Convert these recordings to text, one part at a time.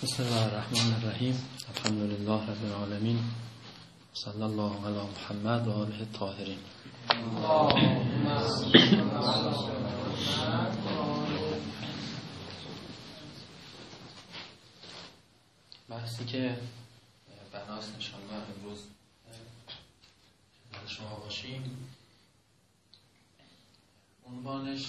بسم الله الرحمن الرحیم. الحمدلله رب العالمین. صلی الله علی محمد و آله الطاهرین. بحثی که بناست انشاءالله امروز خدمت شما باشیم، عنوانش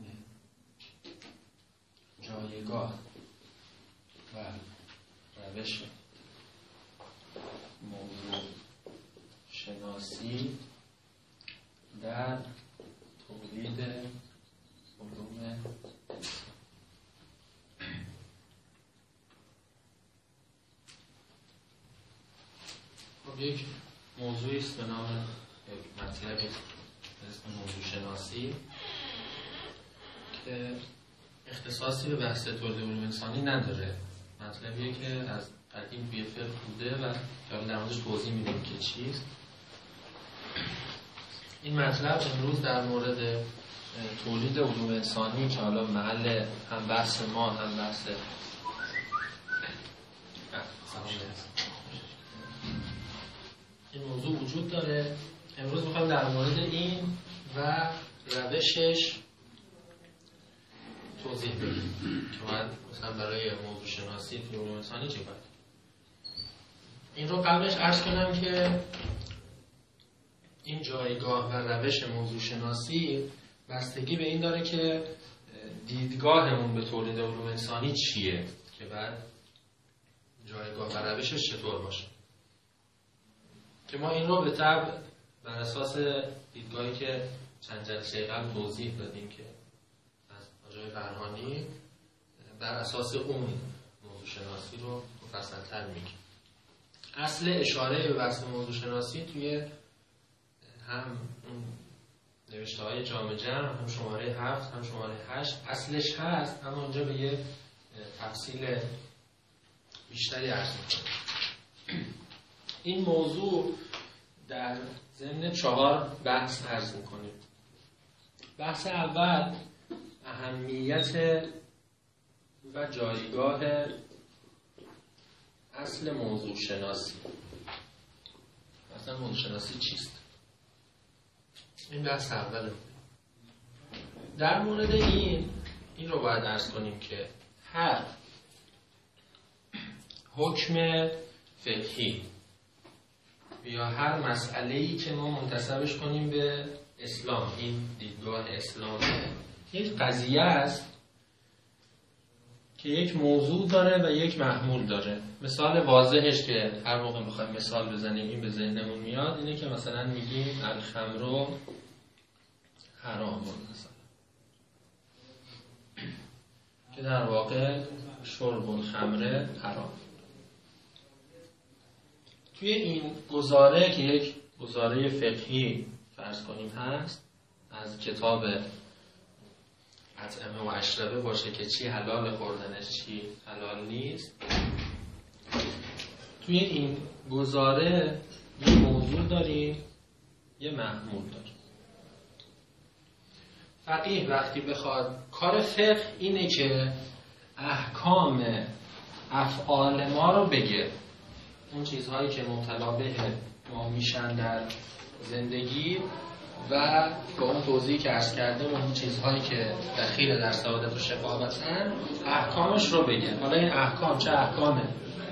جایگاه و روش موضوع شناسی در تولید علوم. خب یک موضوعی است به نام یک مطلبی به اسم موضوع شناسی که اختصاصی به بحث تولید علوم انسانی نداره. مطلبیه که از قدیم توی فقه بوده و در موردش توضیح میدیم که چیست. این مطلب امروز در مورد تولید علوم انسانی که حالا محل هم بحث ما هم بحث این موضوع وجود داره. امروز میخوایم در مورد این و روشش توضیح بدیم که باید مثلا برای موضوع شناسی توی علوم انسانی چه باید. این رو قبلش عرض کنم که این جایگاه و روش موضوع شناسی بستگی به این داره که دیدگاهمون به تولید علوم انسانی چیه که بعد جایگاه و روشش چطور باشه. که ما این رو به طبع بر اساس دیدگاهی که چند جلسه قبل توضیح دادیم که از آقای فرهانی بر اساس اون موضوع شناسی رو مفصل‌تر میگیم. اصل اشاره به بحث موضوع شناسی توی هم نوشته‌های جامع جمع، هم شماره 7 هم شماره 8 اصلش هست، اما اونجا به یه تفصیل بیشتری عرض می‌کنم. این موضوع در ضمن 4 بحث عرض می‌کنیم. بحث اول اهمیت و جایگاه اصل موضوع شناسی. اصلا موضوع شناسی چیست؟ این بحث اوله. در مورد این رو باید عرض کنیم که هر حکم فقهی یا هر مسئله‌ای که ما منتسبش کنیم به اسلام، این دیدگاه اسلامه، یک قضیه است که یک موضوع داره و یک محمول داره. مثال واضحش که هر موقع میخوایم مثال بزنیم این به ذهنمون میاد اینه که مثلا میگیم الخمر حرام مثلا، که در واقع شرب الخمر حرام. توی این گزاره که یک گزاره فقهی فرض کنیم هست، از کتاب اطعمه و اشربه باشه که چی حلال خوردنش چی حلال نیست، توی این گزاره یه موضوع داریم یه محمول داریم. فقیه وقتی بخواد، کار فقه اینه که احکام افعال ما رو بگه، اون چیزهایی که مبتلا به ما میشن در زندگی و با اون توضیحی که عرض کردیم اون چیزهایی که دخیل در سعادت و شقاوتن احکامش رو بگه. حالا این احکام چه احکام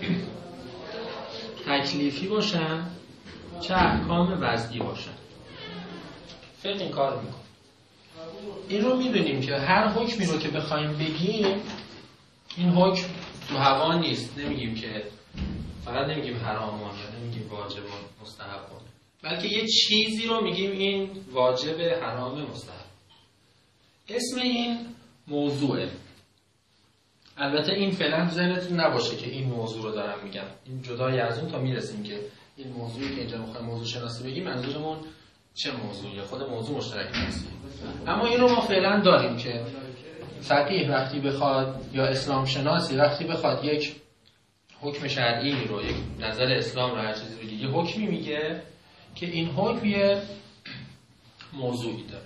تکلیفی باشن چه احکام وضعی باشن، فقه این کار میکنه. این رو میدونیم که هر حکمی رو که بخوایم بگیم، این حکم تو هوا نیست. نمیگیم که فقط نمیگیم حرامون یا نمیگیم واجبون مستحبون، بلکه یه چیزی رو میگیم این واجب حرام مستحب. اسم این موضوعه. البته این فعلا ذهنتون نباشه که این موضوع رو دارم میگم، این جدای از اون تا میرسیم که این موضوعی که اینجا میخوایم موضوع شناسی بگیم منظورمون چه موضوعیه، خود موضوع مشترک نیست. اما این رو ما فعلا داریم که فقیه وقتی بخواد یا اسلام شناسی وقتی بخواد یک حکم شرعی رو، یک نظر اسلام رو، هر چیزی بگه، یه حکمی میگه که این حکم یه موضوعی داره.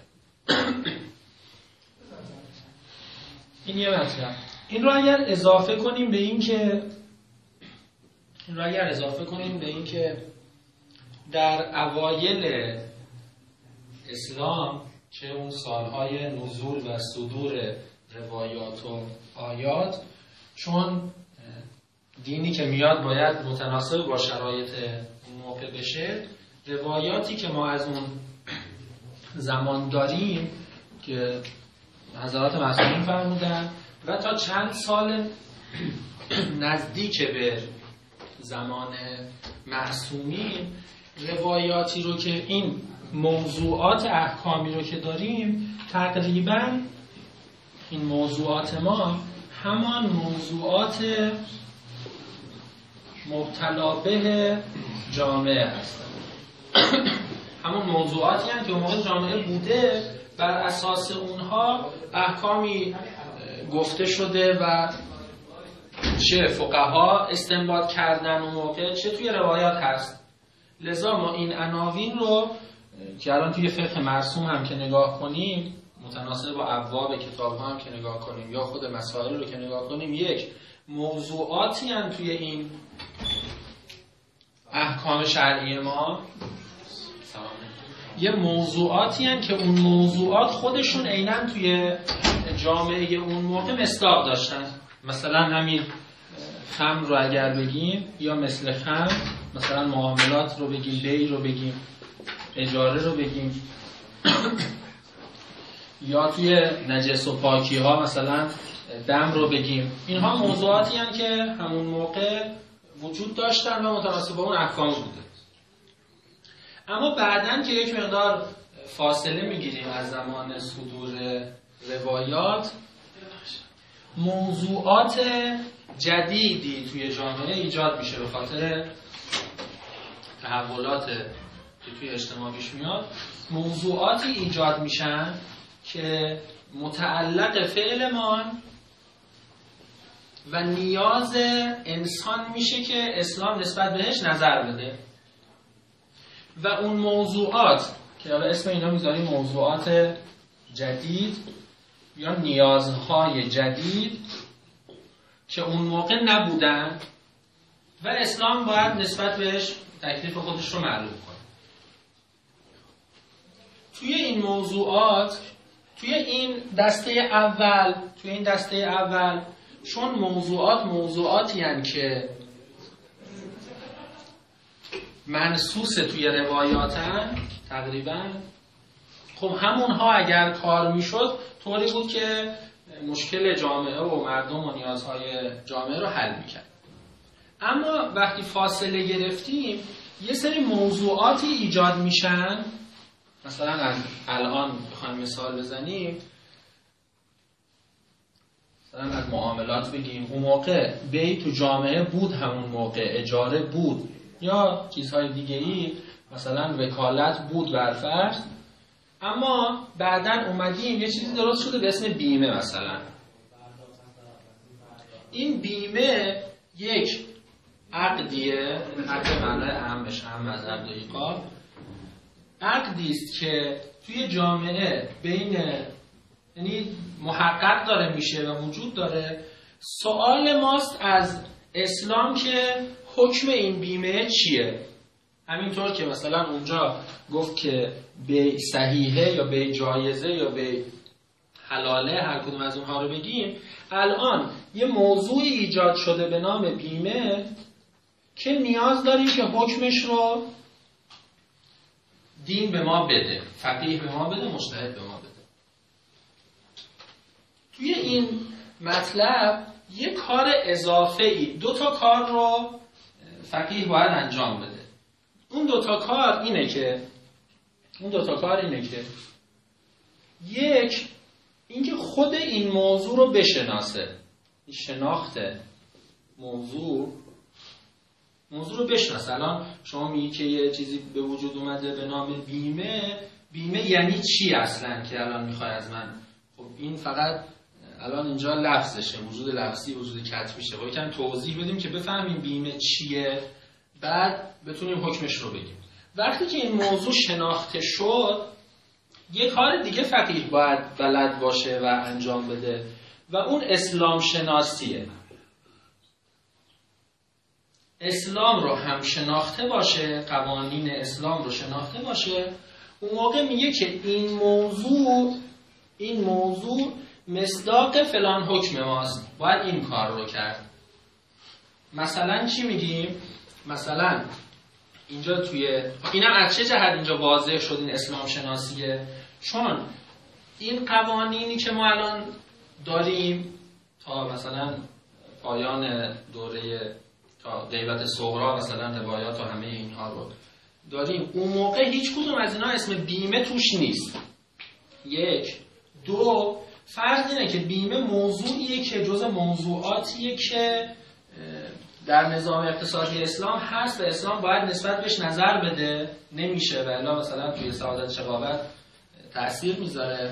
این یه مطلب. این رو اگر اضافه کنیم به این که این رو اگر اضافه کنیم به این که در اوایل اسلام چه اون سالهای نزول و صدور روایات و آیات، چون دینی که میاد باید متناسب با شرایط اون موقع بشه، روایاتی که ما از اون زمان داریم که حضرات معصومین فرمودن و تا چند سال نزدیک به زمان معصومین، روایاتی رو که این موضوعات احکامی رو که داریم، تقریباً این موضوعات ما همان موضوعات مبتلا به جامعه هستن. همون موضوعاتی هم که اون موقع جامعه بوده، بر اساس اونها احکامی گفته شده و چه فقها استنباط کردن اون موقع، چه توی روایات هست. لذا ما این عناوین رو که الان توی فقه مرسوم هم که نگاه کنیم، متناسب با ابواب کتاب ها هم که نگاه کنیم یا خود مسائل رو که نگاه کنیم، یک موضوعاتی هم توی این احکام شرعی ما، یه موضوعاتی هم که اون موضوعات خودشون عیناً توی جامعه اون موقع مصداق داشتن. مثلا همین خمر رو اگر بگیم، یا مثل خمر مثلا معاملات رو بگیم، بی رو بگیم، اجاره رو بگیم، یا توی نجس و پاکی ها مثلا دم رو بگیم. اینها موضوعاتی هستند که همون موقع وجود داشتن و متناسب با اون احکام بوده. اما بعداً که یک مقدار فاصله میگیریم از زمان صدور روایات، موضوعات جدیدی توی جامعه ایجاد میشه به خاطر تحولات که توی اجتماع پیش میاد. موضوعاتی ایجاد میشن که متعلق فعلمان و نیاز انسان میشه که اسلام نسبت بهش نظر بده و اون موضوعات که حالا اسم اینا میذاریم موضوعات جدید یا نیازهای جدید که اون موقع نبودن و اسلام باید نسبت بهش تکلیف خودش رو معلوم کنه. توی این موضوعات، توی این دسته اول چون موضوعاتی هستند که منصوص توی روایاتن تقریبا، خب همونها اگر کار میشد طوری بود که مشکل جامعه و مردم و نیازهای جامعه رو حل میکرد. اما وقتی فاصله گرفتیم، یه سری موضوعاتی ایجاد میشن. مثلا از الان بخوایم مثال بزنیم، مثلا از معاملات بگیم، اون موقع بی تو جامعه بود، همون موقع اجاره بود یا چیزهای دیگه‌ای، مثلا وکالت بود برفرض. اما بعداً اومدیم یه چیزی درست شده به اسم بیمه. مثلا این بیمه یک عقدیه، عقد معنای اهمش هم از عقد ایقاف، عقدی است که توی جامعه بین، یعنی محقق داره میشه و وجود داره. سوال ماست از اسلام که حکم این بیمه چیه؟ همینطور که مثلا اونجا گفت که بی صحیحه یا بی جایزه یا بی حلاله، هر کدوم از اونها رو بگیم، الان یه موضوعی ایجاد شده به نام بیمه که نیاز داریم که حکمش رو دین به ما بده، فقیه به ما بده، مجتهد به ما بده. توی این مطلب یه کار اضافه‌ای، 2 تا کار رو فقیه باید انجام بده. اون 2 تا کار اینه که یک، اینکه خود این موضوع رو بشناسه، شناخت موضوع رو بشناسه. الان شما میگی که یه چیزی به وجود اومده به نام بیمه یعنی چی اصلا که الان میخوای از من؟ خب این فقط الان اینجا لفظشه، وجود لفظی، وجود کتبیشه. باید کم توضیح بدیم که بفهمیم بیمه چیه، بعد بتونیم حکمش رو بگیم. وقتی که این موضوع شناخته شد، یه کار دیگه فقیه باید بلد باشه و انجام بده و اون اسلام شناسیه. اسلام رو هم شناخته باشه، قوانین اسلام رو شناخته باشه، اون موقع میگه که این موضوع مصداق فلان حکم ماست، باید این کار رو کرد. مثلا چی میگیم؟ مثلا اینجا اینم از چه جهت اینجا واضح شد این اسلام شناسیه؟ چون این قوانینی که ما الان داریم تا مثلا پایان دوره تا غیبت صغرا، مثلا روایات و همه اینها رو داریم، اون موقع هیچ کدوم از اینا اسم بیمه توش نیست. 1 2 فرض اینه که بیمه موضوعیه که جز موضوعاتیه که در نظام اقتصادی اسلام هست و اسلام باید نسبت بهش نظر بده، نمیشه و الا مثلا توی سعادت شقاوت تأثیر میذاره.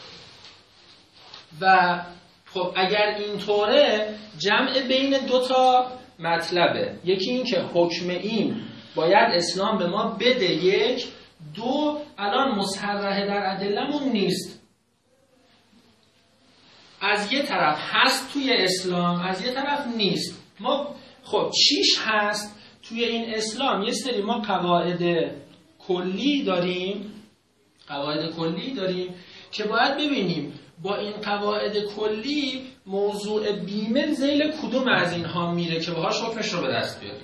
و خب اگر اینطوره جمع بین 2 تا مطلبه، یکی این که حکم این باید اسلام به ما بده، 1 2 الان مصرح در ادله‌مون نیست، از یه طرف هست توی اسلام، از یه طرف نیست. ما خب چیش هست توی این اسلام؟ یه سری ما قواعد کلی داریم که باید ببینیم با این قواعد کلی موضوع بیمه ذیل کدوم از اینها میره که باهاش حکمش رو به دست بیاریم.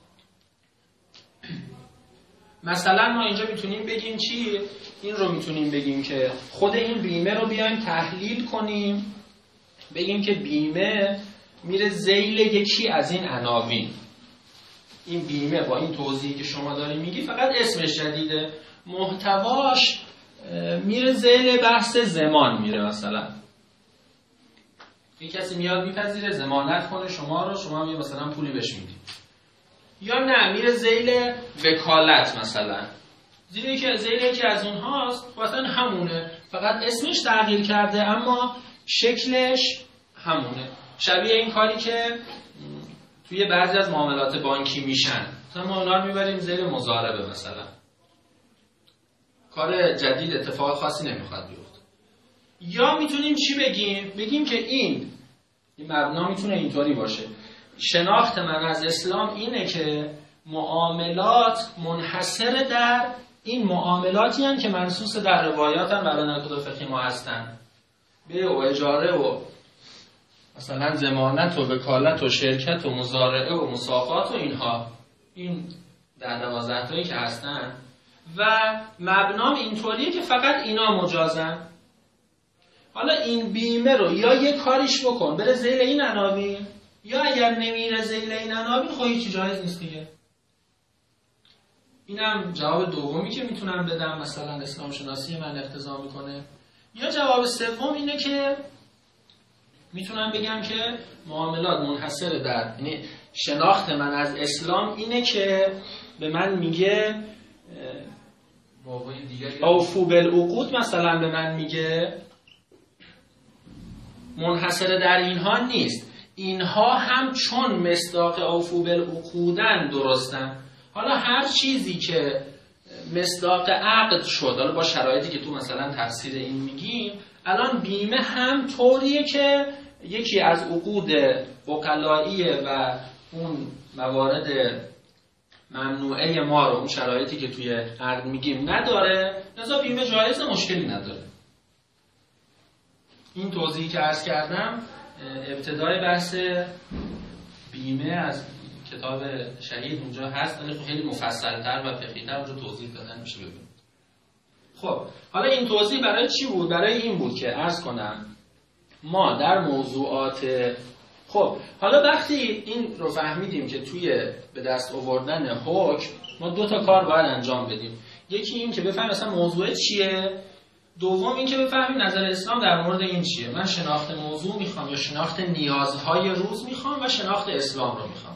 مثلا ما اینجا میتونیم بگیم چی؟ این رو میتونیم بگیم که خود این بیمه رو بیایم تحلیل کنیم، بگیم که بیمه میره ذیل یکی از این عناوین. این بیمه با این توضیحی که شما داری میگی فقط اسمش جدیده، محتواش میره ذیل بحث ضمان میره. مثلا یک کسی میاد میپذیره ضمانت کنه شما رو، شما هم مثلا پولی بهش میدی، یا نه میره ذیل وکالت، مثلا ذیل یکی از اونهاست، مثلا همونه، فقط اسمش تغییر کرده اما شکلش همونه. شبیه این کاری که توی بعضی از معاملات بانکی میشن، مثلا ما اونا رو میبریم ذیل مضاربه، مثلا کار جدید، اتفاق خاصی نمیخواد بیفته. یا میتونیم چی بگیم که این مبنا میتونه اینطوری باشه: شناخت من از اسلام اینه که معاملات منحصر در این معاملاتی هستند که منصوص در روایات هم و نقد فقهی ما هستن، بیع و اجاره و مثلا ضمانت و وکالت و شرکت و مزارعه و مساقات و اینها، این در 12 تایی که هستن و مبنام اینطوریه که فقط اینا مجازن. حالا این بیمه رو یا یه کاریش بکن بره ذیل این عناوین، یا اگر نمیره ذیل این عناوین خب هیچی جایز نیست دیگه. اینم جواب دومی که میتونم بدم، مثلا اسلام شناسی من اقتضا میکنه. یا جواب سوم اینه که میتونم بگم که معاملات منحصر در، یعنی شناخت من از اسلام اینه که به من میگه اوفو بالعقود، مثلا به من میگه منحصر در اینها نیست، اینها هم چون مصداق اوفو بالعقودن درستن. حالا هر چیزی که مصداق عقد شد، حالا با شرایطی که تو مثلا تفسیر این میگیم، الان بیمه هم طوریه که یکی از عقود عقلائیه و اون موارد ممنوعه ما رو، اون شرایطی که توی عقد میگیم نداره، لذا بیمه جایز، مشکلی نداره. این توضیحی که عرض کردم ابتدای بحث بیمه از کتاب شهید اونجا هست، ولی خیلی مفصل‌تر و فقی‌تر اونجا توضیح دادن میشه ببینید. خب حالا این توضیح برای چی بود؟ برای این بود که عرض کنم ما در موضوعات، خب حالا وقتی این رو فهمیدیم که توی به دست آوردن حکم ما 2 تا کار باید انجام بدیم. یکی این که بفهمیم اصلا موضوع چیه، دوم این که بفهمیم نظر اسلام در مورد این چیه. من شناخت موضوع میخوام یا شناخت نیازهای روز میخوام و شناخت اسلام رو میخوام.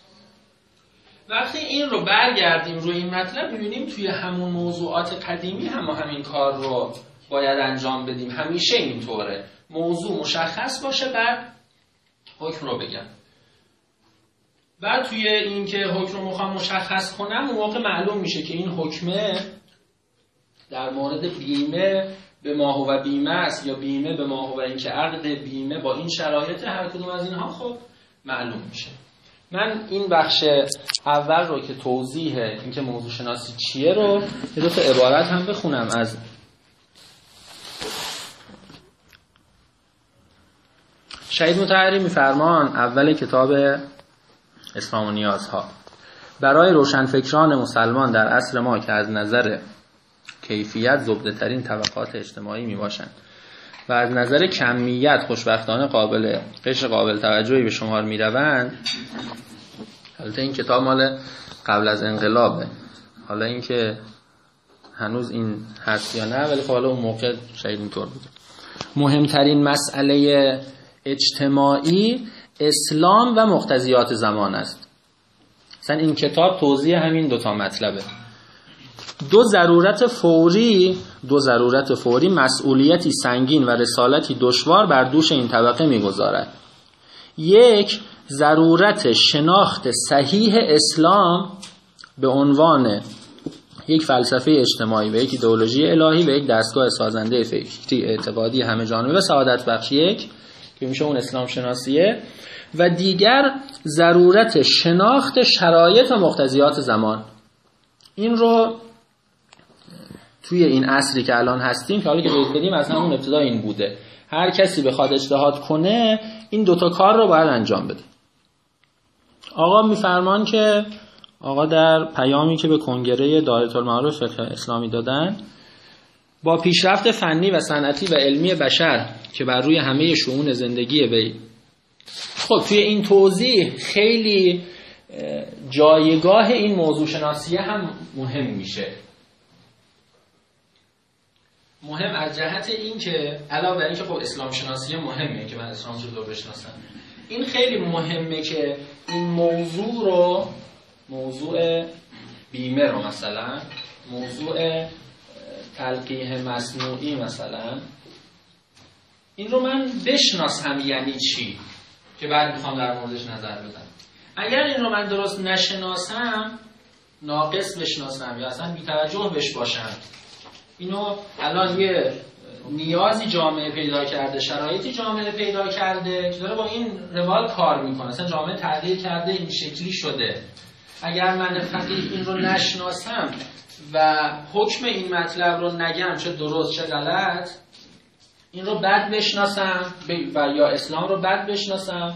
وقتی این رو برگردیم روی این مطلب میبینیم توی همون موضوعات قدیمی هم همین کار رو باید انجام بدیم. همیشه اینطوره، موضوع مشخص باشه بعد حکم رو بگم. بعد توی این که حکم رو میخوام مشخص کنم اون موقع معلوم میشه که این حکمه در مورد بیمه به ما هو بیمه است یا بیمه به ما هو این که عقد بیمه با این شرایط، هر کدوم از اینها خب معلوم میشه. من این بخش اول رو که توضیح اینکه موضوع شناسی چیه رو یه دو تا عبارت هم بخونم از شهید مطهری. میفرمان اول کتاب اسلام و نیازها: برای روشنفکران مسلمان در عصر ما که از نظر کیفیت زبده ترین طبقات اجتماعی می باشند و از نظر کمیت خوشبختانه قشر قابل توجهی به شمار می روند. البته این کتاب مال قبل از انقلابه، حالا این که هنوز این هست یا نه، ولی حالا اون موقع شاید اینطور بوده. مهمترین مسئله اجتماعی اسلام و مقتضیات زمان است. مثلا این کتاب توضیح همین دوتا مطلبه. دو ضرورت فوری مسئولیتی سنگین و رسالتی دشوار بر دوش این طبقه می‌گذارد. یک، ضرورت شناخت صحیح اسلام به عنوان یک فلسفه اجتماعی و یک ایدئولوژی الهی و یک دستگاه سازنده فکری اعتقادی همه جانبه و سعادت بخش، یک که میشه اون اسلام شناسیه، و دیگر ضرورت شناخت شرایط و مقتضیات زمان. این رو توی این عصری که الان هستیم که حالا که روز بدیم از همون ابتدا این بوده، هر کسی بخواد اجتهاد کنه این دوتا کار رو باید انجام بده. آقا میفرمان که آقا در پیامی که به کنگره دایره‌المعارف فقه اسلامی دادن، با پیشرفت فنی و صنعتی و علمی بشر که بر روی همه شؤون زندگی وی، خب توی این توضیح خیلی جایگاه این موضوع شناسیه هم مهم میشه. مهم از جهت این که علاوه بر این که خب اسلام شناسی مهمه که من اسلام رو بشناسم، این خیلی مهمه که این موضوع بیمه رو مثلا، موضوع تلقیح مصنوعی مثلا، این رو من بشناسم یعنی چی که بعد میخوام در موردش نظر بدم. اگر این رو من درست نشناسم، ناقص بشناسم یا اصلا بی‌توجه بهش باشم، اینو الان یه نیازی جامعه پیدا کرده، شرایطی جامعه پیدا کرده که داره با این روال کار میکنه، اصلا جامعه تغییر کرده، این شکلی شده. اگر من فقیه این رو نشناسم و حکم این مطلب رو نگم چه درست چه غلط، این رو بد بشناسم و یا اسلام رو بد بشناسم،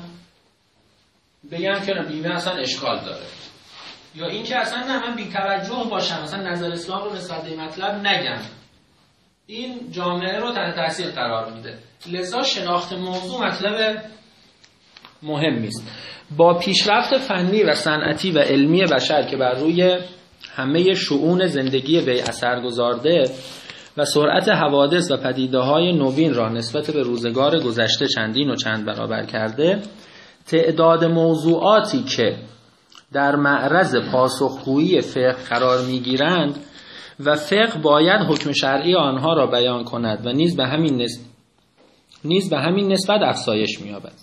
بگم که بیمه اصلا اشکال داره، یا این که اصلا نه من بی‌توجه باشم، اصلا نظر اسلام رو نسبت به این مطلب نگم، این جامعه رو تحت تاثیر قرار میده. لذا شناخت موضوع مطلب مهمی است. با پیشرفت فنی و صنعتی و علمی بشر که بر روی همه شؤون زندگی وی اثر گذارده و سرعت حوادث و پدیده‌های نوین را نسبت به روزگار گذشته چندین و چند برابر کرده، تعداد موضوعاتی که در معرض پاسخگویی فقه قرار می‌گیرند و فقه باید حکم شرعی آنها را بیان کند و نیز به همین نسبت افزایش می‌یابد.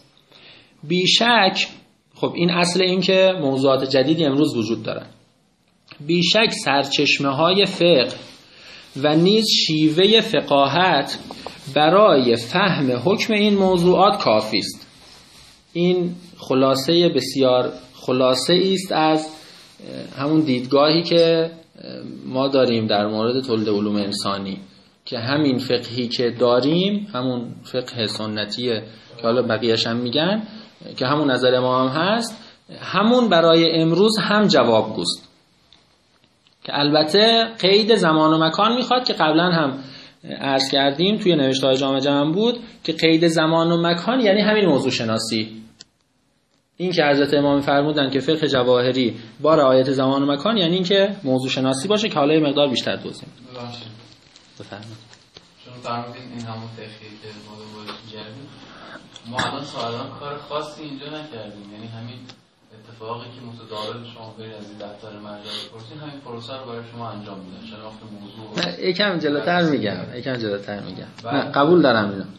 بیشک خب این اصل این که موضوعات جدیدی امروز وجود دارند. بیشک سرچشمه‌های فقه و نیز شیوه فقاهت برای فهم حکم این موضوعات کافی است. این خلاصه بسیار خلاصه است از همون دیدگاهی که ما داریم در مورد تولید علوم انسانی، که همین فقهی که داریم، همون فقه سنتی که حالا بقیه‌اش هم میگن که همون نظر ما هم هست، همون برای امروز هم جوابگوست، که البته قید زمان و مکان میخواد که قبلا هم عرض کردیم توی نوشته‌های جامع جمع بود که قید زمان و مکان یعنی همین موضوع شناسی. این که حضرت امام فرمودن که فقه جواهری با رعایت زمان و مکان یعنی این که موضوع شناسی باشه، که حالا یه مقدار بیشتر توضیح میدم. بفرمایید. شما فرمودید این همون فقهی که ما باید جمعی، ما الان سوالان کار خاصی اینجا نکردیم، یعنی همین اتفاقی که متداول شما برید از این دفتر مرجع بپرسین، همین پروسه رو برای شما انجام میدن، شناخت موضوع. یکم جلوتر میگم. نه قبول دارم اینو.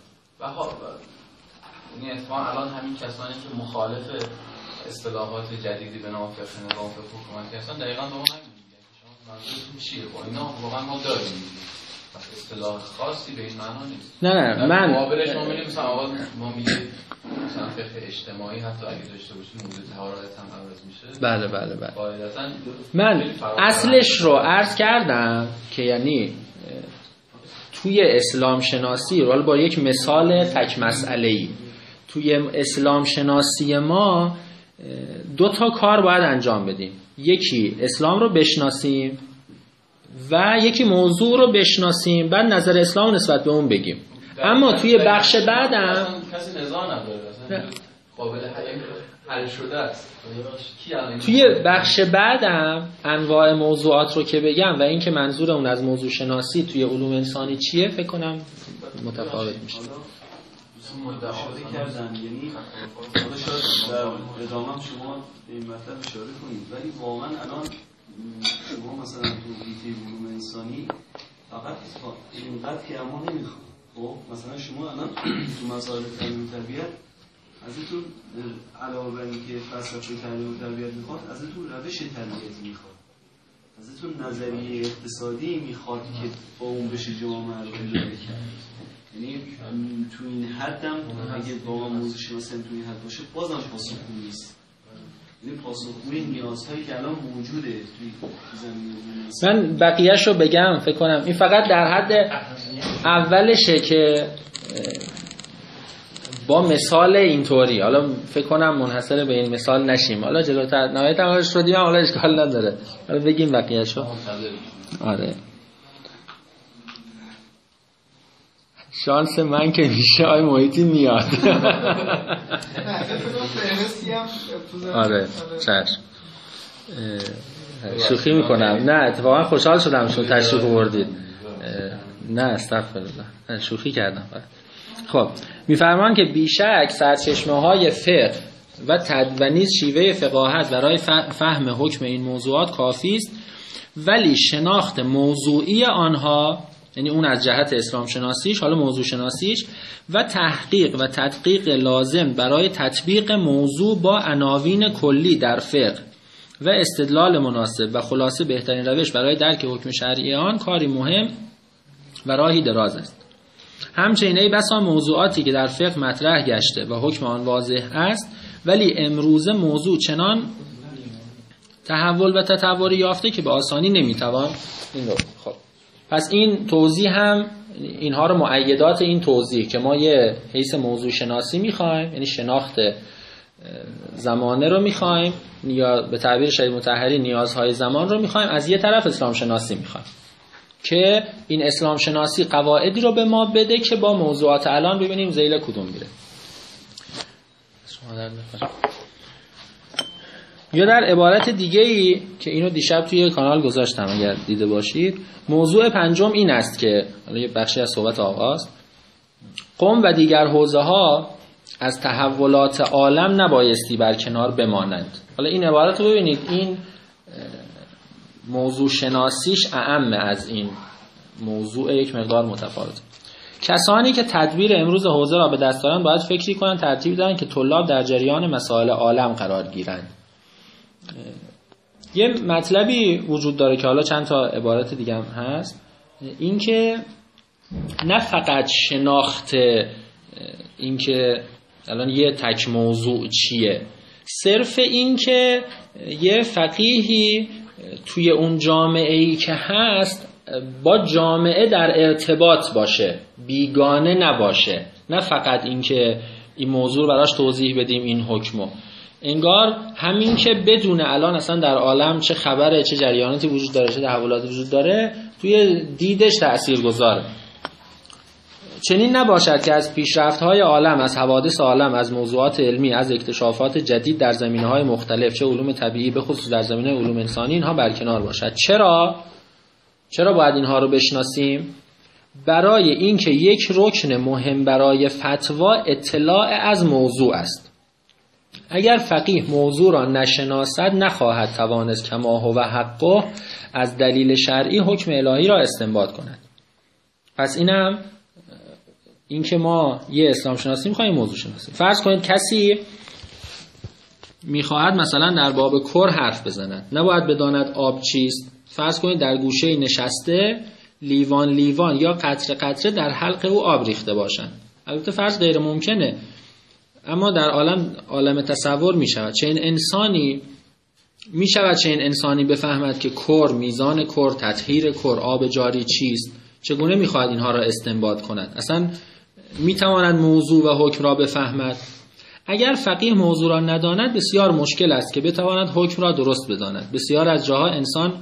یعنی اتفاقا الان همین کسانی که مخالف اصطلاحات جدیدی به نام فقه نظام فقه حکومتی هستن دقیقاً به ما نمیگن که شما منظورتون چیه با اینا، واقعا ما داریم اصطلاح خاصی به این معنا نیست. نه من مقابل شما میگیم مثلا ما میگیم مثلا فقه اجتماعی حتی اگه داشته باشیم موضوع طهارت هم عوض میشه. بله. قاعدتاً من اصلش رو عرض کردم که یعنی توی اسلام شناسی رو با یک مثال تک مسئله‌ای، توی اسلام شناسی ما 2 کار باید انجام بدیم. یکی اسلام رو بشناسیم و یکی موضوع رو بشناسیم، بعد نظر اسلام نسبت به اون بگیم. اما توی بخش بعدم کسی نزاع نداره، اصلا قابل حل شده است. توی بخش بعدم انواع موضوعات رو که بگم و اینکه منظور اون از موضوع شناسی توی علوم انسانی چیه فکر کنم متفاوت میشه. مدعی کردن، یعنی حالا شاید در ادامه شما به این مطلب اشاره کنید، ولی واقعا الان شما مثلا تو حیطه علوم انسانی فقط اینقدر که اما نمیخواد. خب مثلا شما الان تو مسائل تعلیم و تربیت ازتون علاوه بر اینکه فلسفه تعلیم و تربیت میخواد، ازتون روش تربیتی میخواد، ازتون نظریه اقتصادی میخواد که با اون بشه جامعه رو اداره کرد. یعنی تو این حدم اگه با موضوع شناسی تو این حد باشه بازم پاسخگو نیست. یعنی پاسخگوی نیازهایی که الان موجوده توی زمینه. من بقیه‌اش رو بگم فکر کنم این فقط در حد اولشه که با مثال اینطوری، حالا فکر کنم منحصر به این مثال نشیم، حالا جلوتر نهایت همش شدیم، حالا اشکال نداره، حالا بگیم بقیه‌اشو. آره شانس من که میشه آی محیطی میاد. آره چشم شوخی میکنم، نه اتفاقا خوشحال شدم چون تشریف آوردید. نه استغفرالله، شوخی کردم. خب میفرمان که بیشک سرچشمه‌های فقه و نیز شیوه فقاهت برای فهم حکم این موضوعات کافی است، ولی شناخت موضوعی آنها، یعنی اون از جهت اسلام شناسیش، حالا موضوع شناسیش، و تحقیق و تدقیق لازم برای تطبیق موضوع با عناوین کلی در فقه و استدلال مناسب و خلاصه بهترین روش برای درک حکم شرعی آن کاری مهم و راهی دراز است. همچنین ای بسا موضوعاتی که در فقه مطرح گشته و حکم آن واضح است، ولی امروزه موضوع چنان تحول و تطوری یافته که به آسانی نمیتوان این رو. خب پس این توضیح هم اینها رو مؤیدات این توضیح که ما یه حیث موضوع شناسی میخوایم، یعنی شناخت زمانه رو میخوایم، یا به تعبیر شهید مطهری نیازهای زمان رو میخوایم، از یه طرف اسلام شناسی میخوایم که این اسلام شناسی قواعدی رو به ما بده که با موضوعات الان ببینیم ذیل کدوم میره. یا در عبارت دیگه‌ای که اینو دیشب توی کانال گذاشتم اگر دیده باشید، موضوع پنجم این است که حالا یه بخشی از صحبت آغاز، قم و دیگر حوزه‌ها از تحولات عالم نبایستی برکنار بمانند. حالا این عبارت رو ببینید، این موضوع شناسیش اعم از این موضوع یک مقدار متفاوت. کسانی که تدبیر امروز حوزه را به دست دارند باید فکری کنند ترتیب دهند که طلاب در جریان مسائل عالم قرار گیرند. یه مطلبی وجود داره که حالا چند تا عبارت دیگه هم هست، این که نه فقط شناخت این که الان یه تک موضوع چیه، صرف این که یه فقیهی توی اون جامعه‌ای که هست با جامعه در ارتباط باشه، بیگانه نباشه، نه فقط این که این موضوع براش توضیح بدیم این حکمو. انگار همین که بدون الان اصلا در عالم چه خبره، چه جریاناتی وجود داره، چه تحولاتی وجود داره، توی دیدش تأثیر گذاره. چنین نباشد که از پیشرفت‌های عالم، از حوادث عالم، از موضوعات علمی، از اکتشافات جدید در زمینه‌های مختلف، چه علوم طبیعی به خصوص در زمینه علوم انسانی، اینها برکنار باشد. چرا باید اینها رو بشناسیم؟ برای اینکه یک رکن مهم برای فتوا اطلاع از موضوع است. اگر فقیه موضوع را نشناسد نخواهد توانست کما هو حقه از دلیل شرعی حکم الهی را استنباط کند. پس اینم این که ما یه اسلام شناسی می‌خوایم، موضوع شناسی. فرض کنید کسی می‌خواهد مثلا در باب کر حرف بزند، نباید بداند آب چیست. فرض کنید در گوشه نشسته لیوان یا قطره قطره در حلق او آب ریخته باشند. البته فرض غیر ممکنه، اما در عالم تصور می شود چه این انسانی بفهمد که کر، میزان کر، تطهیر کر، آب جاری چیست، چگونه میخواهد اینها را استنباط کند؟ اصلا میتواند موضوع و حکم را بفهمد؟ اگر فقیه موضوع را نداند بسیار مشکل است که بتواند حکم را درست بداند. بسیار از جاها انسان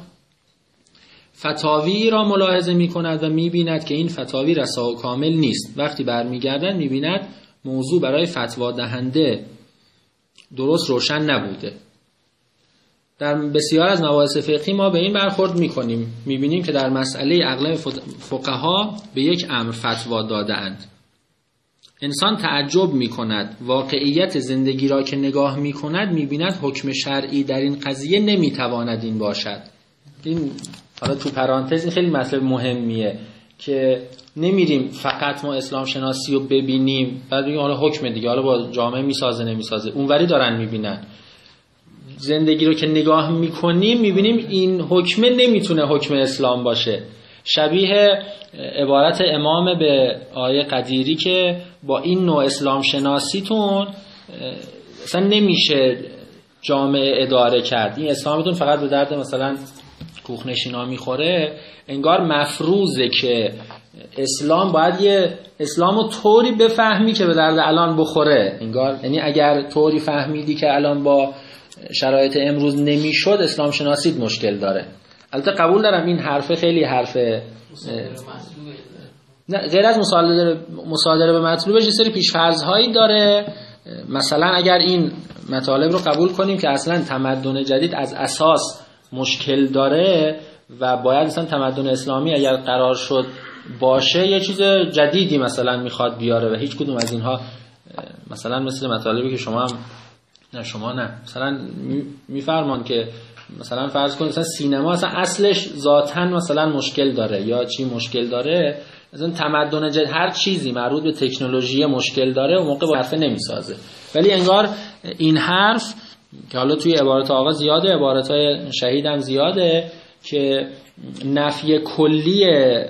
فتاوی را ملاحظه میکند و میبیند که این فتاوی رسا و کامل نیست. وقتی برمیگردد میبیند موضوع برای فتوا دهنده درست روشن نبوده. در بسیار از مباحث فقهی ما به این برخورد میکنیم، میبینیم که در مسئله اغلب فقها به یک امر فتوا داده اند. انسان تعجب میکند، واقعیت زندگی را که نگاه میکند میبیند حکم شرعی در این قضیه نمیتواند این باشد. این حالا تو پرانتز این خیلی مسئله مهمیه که نمیریم فقط ما اسلام شناسی رو ببینیم بعد بگیم حالا حکم دیگه، حالا با جامعه میسازه نمیسازه، اونوری دارن میبینن. زندگی رو که نگاه میکنیم میبینیم این حکمه نمیتونه حکم اسلام باشه. شبیه عبارت امام به آیه قدیری که با این نوع اسلام شناسیتون اصلا نمیشه جامعه اداره کرد، این اسلامتون فقط به درد مثلا کوخنشینا میخوره. انگار مفروضه که اسلام باید یه اسلامو طوری بفهمی که به درد الان بخوره. انگار یعنی اگر طوری فهمیدی که الان با شرایط امروز نمیشد اسلام شناسیت مشکل داره. البته قبول دارم این حرفه خیلی حرفه نه، غیر از مصادره به مطلوبش یه سری پیش‌فرض هایی داره. مثلا اگر این مطالب رو قبول کنیم که اصلا تمدن جدید از اساس مشکل داره و باید مثلا تمدن اسلامی اگر قرار شد باشه یه چیز جدیدی مثلا میخواد بیاره و هیچ کدوم از اینها مثلا مثل مطالبی که شما نه مثلا میفرمان که مثلا فرض کنید مثلا سینما اصلا اصلش ذاتاً مثلا مشکل داره یا چی مشکل داره، مثلا تمدن جدید هر چیزی مربوط به تکنولوژی مشکل داره اون موقع با حرف نمیسازه. ولی انگار این حرف که حالا توی عبارت آقا زیاده، عبارت‌های شهید هم زیاده که نفی کلی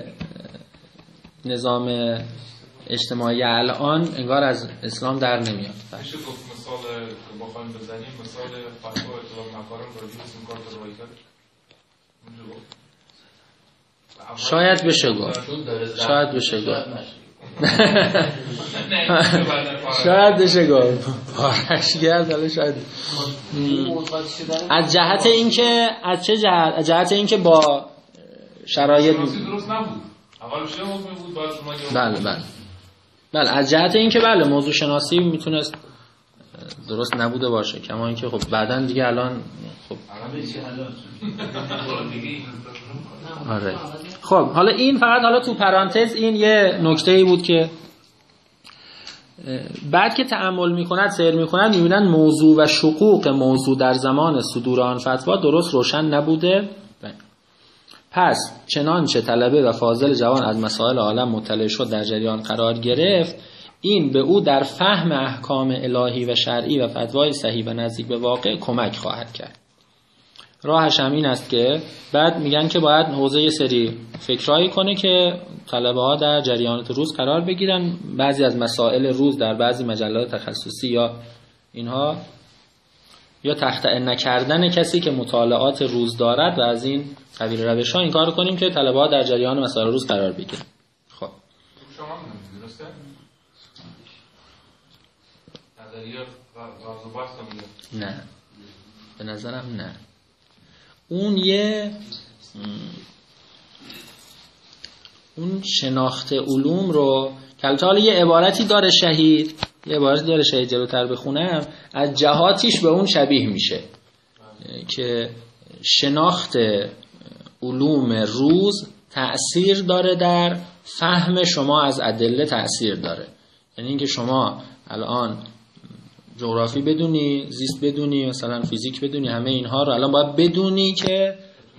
نظام اجتماعی الان انگار از اسلام در نمیاد. میشه گفت مثال که بخوایم بزنیم مثال فتوا اطلاق مکارم راجع به سیم کارت رویتر شاید بشه گفت، شاید بشه گفت شاید بشه گفت پارش گرد حالا شاید از جهت اینکه از چه جهت؟ از جهت اینکه با شرایط درست نبود اولش موضوع بود بعد شما بله از جهت اینکه بله موضوع شناسی میتونست درست نبوده باشه، کما اینکه خب بعدن دیگه الان خب آره. خب حالا این فقط حالا تو پرانتز این یه نکته‌ای بود که بعد که تأمل میکنند سیر میکنند میبینند موضوع و شقوق موضوع در زمان صدور آن فتوا درست روشن نبوده. پس چنانچه طلبه و فاضل جوان از مسائل عالم مطلع شد در جریان قرار گرفت، این به او در فهم احکام الهی و شرعی و فتوای صحیح و نزدیک به واقع کمک خواهد کرد. راهش هم این است که بعد میگن که باید حوزه یه سری فکرایی کنه که طلبه ها در جریانات روز قرار بگیرن. بعضی از مسائل روز در بعضی مجلات تخصصی یا اینها یا تخطئه نکردن کسی که مطالعات روز دارد و از این قبیل روش ها این کار کنیم که طلبه ها در جریان مسائل روز قرار بگیرن. خب شما درسته؟ نظریه غرض و بحث نه به نظرم نه. اون شناخت علوم رو که حالا یه عبارتی داره شهید جلوتر بخونم از جهاتیش به اون شبیه میشه که شناخت علوم روز تأثیر داره در فهم شما از ادله تأثیر داره. یعنی اینکه شما الان جغرافی بدونی، زیست بدونی، مثلا فیزیک بدونی، همه اینها رو الان باید بدونی که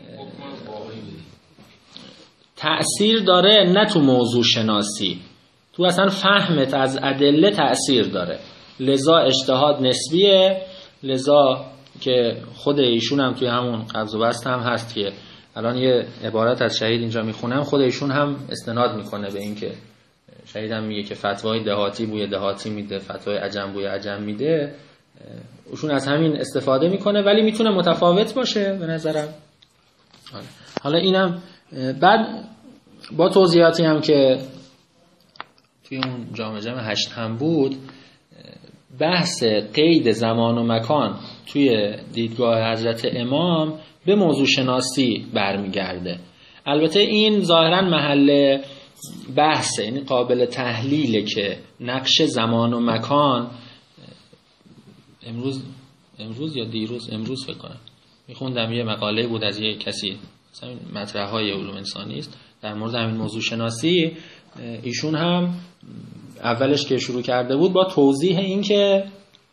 تأثیر داره نه تو موضوع شناسی، تو اصلا فهمت از ادله تأثیر داره. لذا اجتهاد نسبیه، لذا که خود ایشون هم توی همون قبض و بسط هم هست که الان یه عبارت از شهید اینجا میخونم، خود ایشون هم استناد میکنه به این که شهیدم میگه که فتوای دهاتی بوی دهاتی میده، فتوای عجم بوی عجم میده، اوشون از همین استفاده میکنه، ولی میتونه متفاوت باشه به نظرم. حالا اینم بعد با توضیحاتی هم که توی اون جامع 8 هم بود، بحث قید زمان و مکان توی دیدگاه حضرت امام به موضوع شناسی برمیگرده. البته این ظاهرا محل بحثه، یعنی قابل تحلیله که نقش زمان و مکان امروز یا دیروز، امروز فکر کنم میخوندم یه مقاله بود از یه کسی مثلا مطرح‌های علوم انسانی است در مورد همین موضوع شناسی، ایشون هم اولش که شروع کرده بود با توضیح این که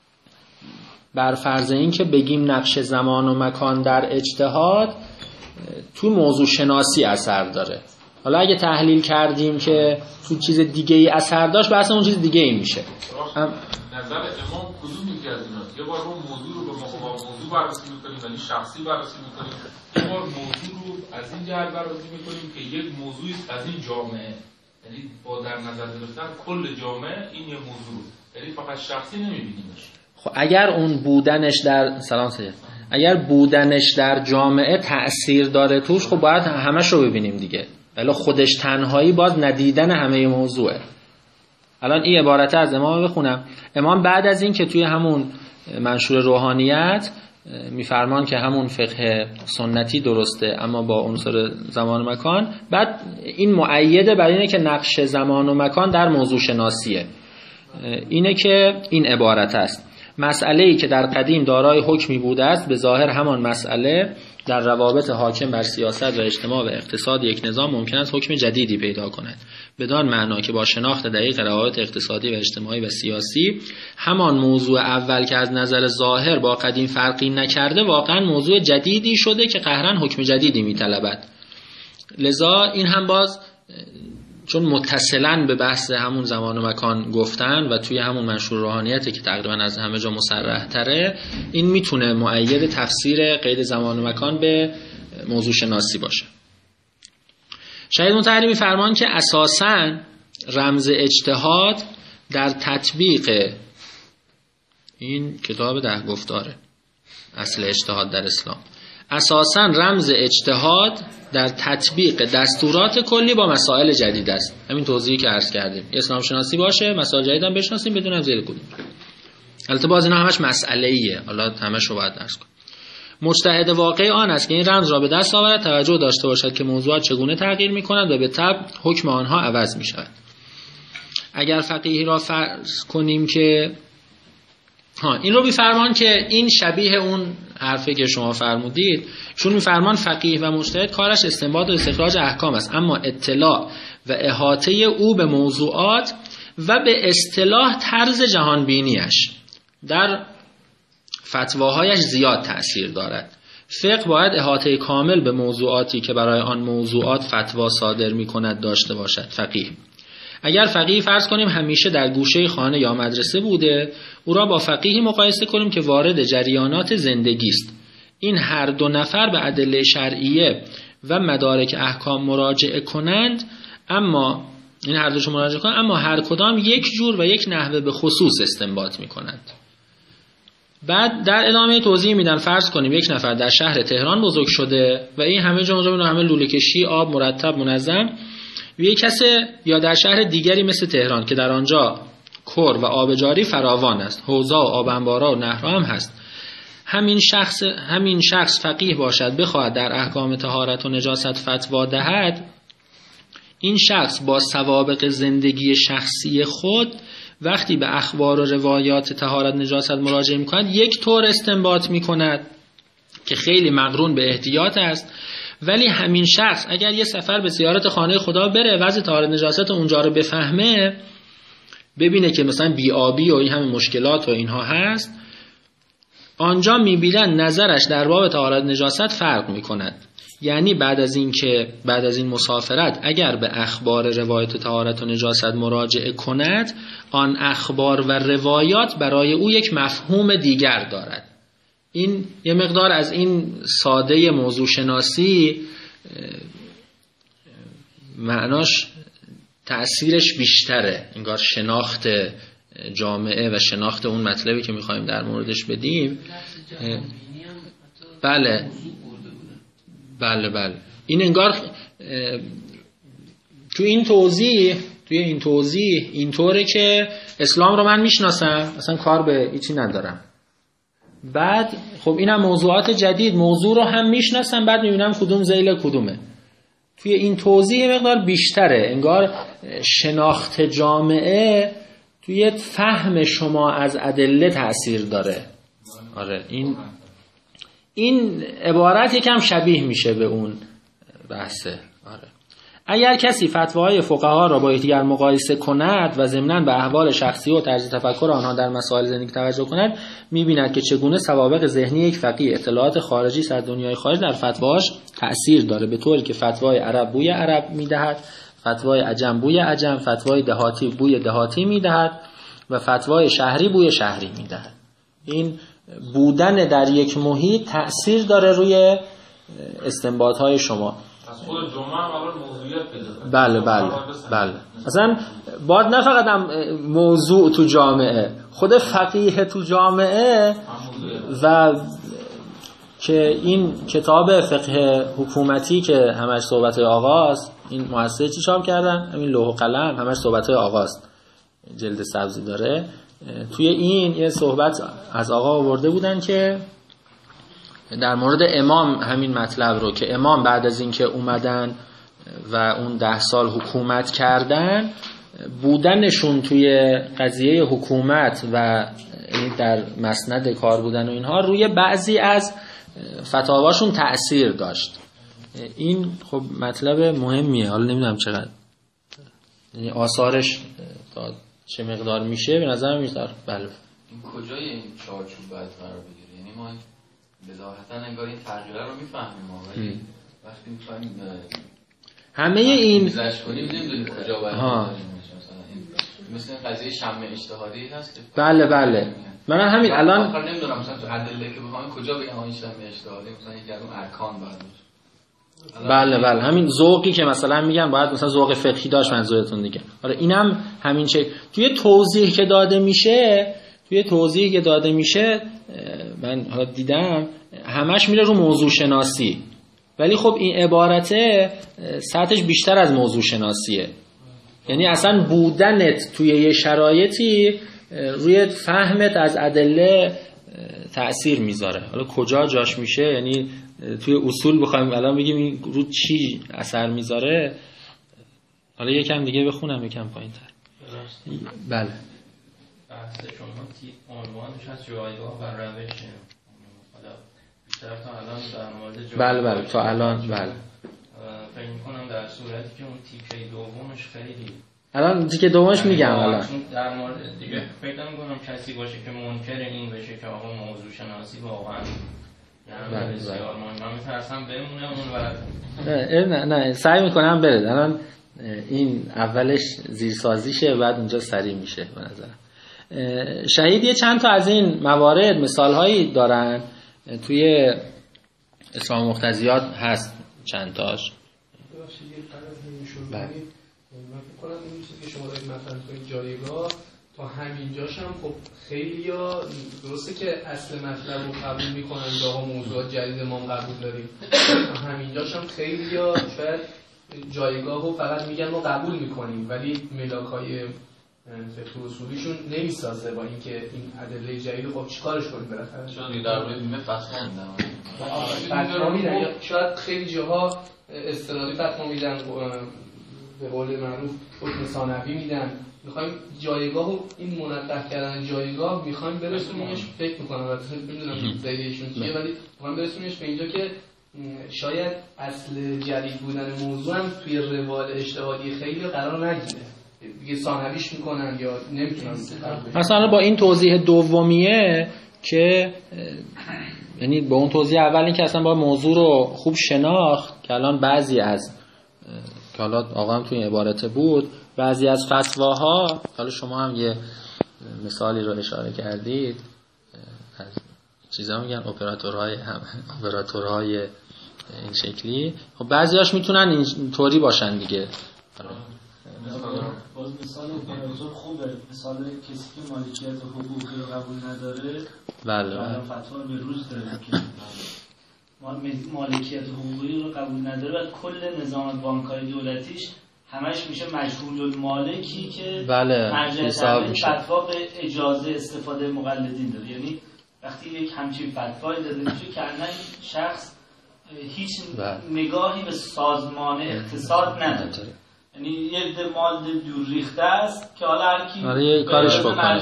بر فرض این که بگیم نقش زمان و مکان در اجتهاد تو موضوع شناسی اثر داره، حالا اگه تحلیل کردیم که تو چیز دیگه ای اثر داشت، بحث اون چیز دیگه ای میشه. نظر امام کدوم یکی از ایناست؟ یه بار اون موضوع رو به موضوع بررسی میکنیم، یعنی شخصی بررسی میکنیم، یه بار موضوع رو از این جهت بررسی میکنیم که یک موضوعی از این جامعه، یعنی با در نظر گرفتن کل جامعه این یه موضوع، یعنی فقط شخصی نمیبینیمش. خب اگر اون بودنش در سلام سید، اگر بودنش در جامعه تأثیر داره توش، خب باید همش رو ببینیم دیگه، ولی خودش تنهایی باز ندیدن همه موضوعه. الان این عبارت از امام بخونم. امام بعد از این که توی همون منشور روحانیت میفرمان که همون فقه سنتی درسته اما با عنصر زمان و مکان، بعد این مؤیده بر اینه که نقش زمان و مکان در موضوع شناسیه. اینه که این عبارت است: مسئله‌ای که در قدیم دارای حکمی بوده است، به ظاهر همان مسئله در روابط حاکم بر سیاست و اجتماع و اقتصاد یک نظام ممکن است حکم جدیدی پیدا کند، بدان معنا که با شناخت دقیق روابط اقتصادی و اجتماعی و سیاسی همان موضوع اول که از نظر ظاهر با قدیم فرقی نکرده، واقعا موضوع جدیدی شده که قهرن حکم جدیدی میطلبد. لذا این هم باز چون متصلاً به بحث همون زمان و مکان گفتن و توی همون منشور روحانیته که تقریباً از همه جا مصرح تره، این میتونه مؤید تفسیر قید زمان و مکان به موضوع شناسی باشه. شهید مطهری میفرمان که اساساً رمز اجتهاد در تطبیق این کتاب 10 گفتاره اصل اجتهاد در اسلام، اساساً رمز اجتهاد در تطبیق دستورات کلی با مسائل جدید است. همین توضیحی که عرض کردیم، اسلام شناسی باشه، مسائل جدید هم بشناسیم بدونم زیر کدوم. البته باز اینا همش مسئله ایه، حالا همش رو باید درس کنیم. مجتهد واقعی آن است که این رمز را به دست آورد، توجه داشته باشد که موضوعات چگونه تغییر می‌کنند و به تبع حکم آنها عوض می‌شود. اگر فقیهی را فرض کنیم که این رو می‌فرمان که این شبیه اون حرفی که شما فرمودید، چون می‌فرمان فقیه و مجتهد کارش استنباط و استخراج احکام است، اما اطلاع و احاطه او به موضوعات و به اصطلاح طرز جهانبینیش در فتواهایش زیاد تأثیر دارد. فقه باید احاطه کامل به موضوعاتی که برای آن موضوعات فتوا صادر می‌کند داشته باشد. فقیه اگر فقیه فرض کنیم همیشه در گوشه خانه یا مدرسه بوده، او را با فقیهی مقایسه کنیم که وارد جریانات زندگی است. این هر دو نفر به ادله شرعیه و مدارک احکام مراجعه کنند، اما هر کدام یک جور و یک نحوه به خصوص استنباط می‌کنند. بعد در ادامه توضیح میدن فرض کنیم یک نفر در شهر تهران بزرگ شده و این همه جا همه لوله کشی، آب مرتب منظم، و یک کس یا در شهر دیگری مثل تهران که در آنجا کر و آب جاری فراوان است، حوضا و آب انبارا و نهرها هم هست. همین شخص فقیه باشد، بخواهد در احکام طهارت و نجاست فتوا دهد، این شخص با سوابق زندگی شخصی خود وقتی به اخبار و روایات طهارت نجاست مراجعه می‌کند یک طور استنباط می‌کند که خیلی مقرون به احتیاط است، ولی همین شخص اگر یه سفر به زیارت خانه خدا بره، وضع طهارت نجاست اونجا رو بفهمه، ببینه که مثلا بی‌آبی و این همه مشکلات و اینها هست، آنجا می‌بینن نظرش در باب طهارت نجاست فرق می‌کند. یعنی بعد از این مسافرت اگر به اخبار روایت طهارت و نجاست مراجعه کند، آن اخبار و روایات برای او یک مفهوم دیگر دارد. این یه مقدار از این ساده موضوع شناسی معناش تأثیرش بیشتره، انگار شناخت جامعه و شناخت اون مطلبی که میخوایم در موردش بدیم. بله بله بله، این انگار تو این توضیح اینطوره که اسلام رو من میشناسم، اصلا کار به هیچی ندارم. بعد خب اینم موضوعات جدید، موضوع رو هم میشناسم، بعد میبینم کدوم ذیل کدومه. توی این توضیح مقدار بیشتره، انگار شناخت جامعه توی فهم شما از ادله تأثیر داره. آره این عبارت یکم شبیه میشه به اون بحثه. آره اگر کسی فتواهای فقها را با یکدیگر مقایسه کند و ضمناً به احوال شخصی و طرز تفکر آنها در مسائل زندگی توجه کند، می‌بیند که چگونه سوابق ذهنی یک فقیه، اطلاعات خارجی از دنیای خارج در فتواش تأثیر داره، به طوری که فتوای عرب بوی عرب می‌دهد، فتوای عجم بوی عجم، فتوای دهاتی بوی دهاتی می‌دهد و فتوای شهری بوی شهری می‌دهد. این بودن در یک محیط تأثیر داره روی استنباط‌های شما. خود جمعه هم اول موضوعیت بده. بله بله بله. اصلا باید نه فقط هم موضوع تو جامعه، خود فقیه تو جامعه و که این کتاب فقه حکومتی که همش صحبت آقاست، این مؤسسه چی چاپ کردن؟ همین لوح و قلم همش صحبت آقاست، جلد سبزی داره. توی این یه صحبت از آقا آورده بودن که در مورد امام همین مطلب رو، که امام بعد از این که اومدن و اون 10 سال حکومت کردن، بودنشون توی قضیه حکومت و در مسند کار بودن و اینها روی بعضی از فتاواشون تأثیر داشت. این خب مطلب مهمیه، حالا نمیدونم چقدر یعنی آثارش تا چه مقدار میشه، به نظر میاد. بله این کجای این چارچوب باید قرار بگیره؟ یعنی ما بظاهرا انگار این تغییره رو میفهمیم، ولی وقتی میفهمیم همه این میزش کنیم نمیدونیم کجا باید مثل قضیه شمع اجتهادی هست که بله من همین الان آخر نمیدونم مثلا تو ادله که بخوام کجا بگم این شمع اجتهادی مثلا یکی از اون ارکان باید بله همین ذوقی که مثلا میگن باید مثلا ذوق فقهی داشت منظورتون دیگه. آره اینم همین چه توی توضیح که داده میشه من حالا دیدم همش میره رو موضوع شناسی، ولی خب این عبارته سطحش بیشتر از موضوع شناسیه. یعنی اصلا بودنت توی یه شرایطی روی فهمت از ادله تأثیر میذاره. حالا کجا جاش میشه، یعنی توی اصول بخوایم الان بگیم این رو چی اثر میذاره. حالا یکم دیگه بخونم، یکم پایین‌تر. بله بحث شما عنوانش از جایگاه و روش، حالا بیشتر تا الان در مورد جایگاه بله تا الان بله فکر می‌کنم در صورتی که اون تیکه دومش خیلی الان تیکه دومش میگم الان در مورد دیگه فکر نمی‌کنم کسی باشه که منکر این بشه که آقا موضوع شناسی واقعا یعنی بسیار مهم. من می‌ترسم بمونه اون و نه سعی می‌کنم بره. الان این اولش زیرسازیشه، بعد اونجا سریع میشه به نظر. شهید یه چند تا از این موارد مثال‌هایی دارن توی اسلام مقتضیات هست، چند تاش. من فکر کنم این چیزی که شما دارید مثلا توی جایگاه تا همینجاش هم خب خیلیا درسته که اصل مطلب رو قبول میکنن که آقا موضوعات جدید ما قبول داریم، تا همینجاش هم خیلیا شاید جایگاه رو فقط میگن ما قبول میکنیم، ولی ملاک‌های فقه اصولیشون نمیسازه با اینکه این ادله جدید خب چیکارش کنیم بالاخره. شاید در مورد بیمه فتوا میدن یا شاید خیلی جاها استنادی فتوا میدن، به قول معروف حکم ثانوی میدن. میخوایم جایگاه و این منطق کردن جایگاه میخوایم برسونیمش، فکر میکنم البته نمیدونم دلیلشون چیه، ولی میخوایم برسونیمش به اینجا که شاید اصل جدید بودن موضوع هم توی روال اجتهادی خیلی قرار نگیره، دیگه ثانویش میکنن یا نمیتونن. مثلا با این توضیح دومیه که یعنی با اون توضیح اولی که اصلا با موضوع رو خوب شناخت، که الان بعضی از که حالا آقا هم توی عبارته بود، بعضی از فتواها، حالا شما هم یه مثالی رو اشاره کردید از چیزا میگن اپراتورهای این شکلی، خب بعضیاش میتونن اینطوری باشن دیگه. مثال اپراتور خوبه، مثال کسی که مالکیت حقوقی رو قبول نداره بله فتوا به روز داره که مالکیت حقوقی رو قبول نداره و کل نظام بانک‌های دولتیش همش میشه مجهول المالکی که بله مرجع فتوا به اجازه استفاده مقلدین داره. یعنی وقتی یک همچین فتوایی داده میشه که الان شخص هیچ نگاهی به سازمان اقتصاد نداره، یعنی یه عده مال دور ریخته است که حالا هر کی کارش بکنه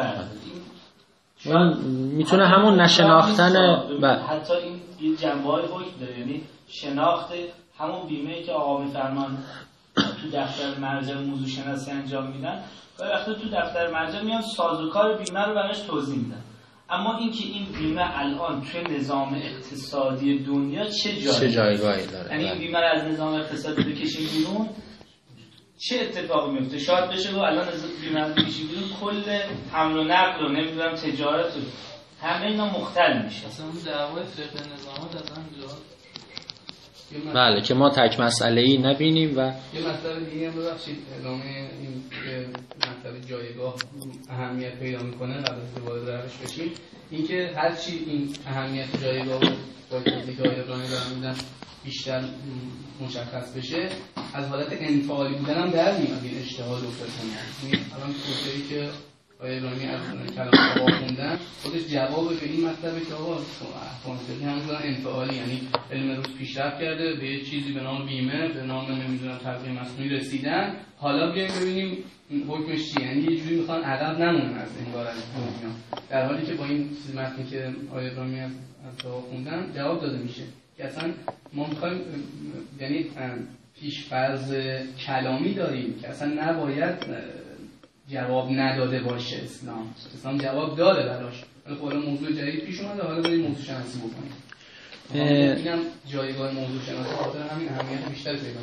میتونه همون نشناختن حتی این جنبه‌های حکم داره، یعنی شناخت همون بیمه‌ای که آقا میفرمان تو دفتر مرجع موضوع شناسی انجام میدن، گاهی وقتا تو دفتر مرجع میان سازوکار بیمه رو براش توضیح میدن، اما اینکه این بیمه الان توی نظام اقتصادی دنیا چه جایگاهی داره، یعنی این بیمه رو از نظام اقتصادی بکشیم بیرون چه اتفاقی میفته؟ شاید بشه و الان از بیمه رو بکشیم بیرون کل حمل و نقل رو نمیدونم تجارت رو همه اینا مختل میشه. اصلا اون دعوای فقه نظامات از همونجا بله که ما تک مسئله‌ای نبینیم. و یه مطلب دیگه هم ببخشید ادامه این که مطلب جایگاه اهمیت پیدا میکنه قبل از وارد روش بشیم، اینکه هر چی این اهمیت جایگاه رو با توضیحی که آقای ابراهیمی دارن میدن بیشتر مشخص بشه، از حالت انفعالی بودن هم در میاد این اجتهاد و فتنه. این الان توضیحی که آقای ابراهیمی از کلام آقا خوندن خودش جواب به این مطلبه که آقا احکام فقهی هم بودن انفعالی، یعنی علم روز پیشرفت کرده به یه چیزی به نام بیمه، به نام نمیدونم تلقیح مصنوعی رسیدن، حالا بیایم ببینیم حکمش چیه، یعنی یه جوری میخوان عقب نمونن از این کار دنیا، در حالی که با این متنی که آقای ابراهیمی از آقا خوندن جواب داده میشه که اصلا ما میخوایم، یعنی پیش‌فرض کلامی داریم که اصلا نباید جواب نداده باشه. اسلام جواب داده براش، ولی خب موضوع جدید پیش اومده، حالا بریم موضوع شناسی بکنیم. اینم جایگاه موضوع شناسی خاطر همین اهمیت بیشتر پیدا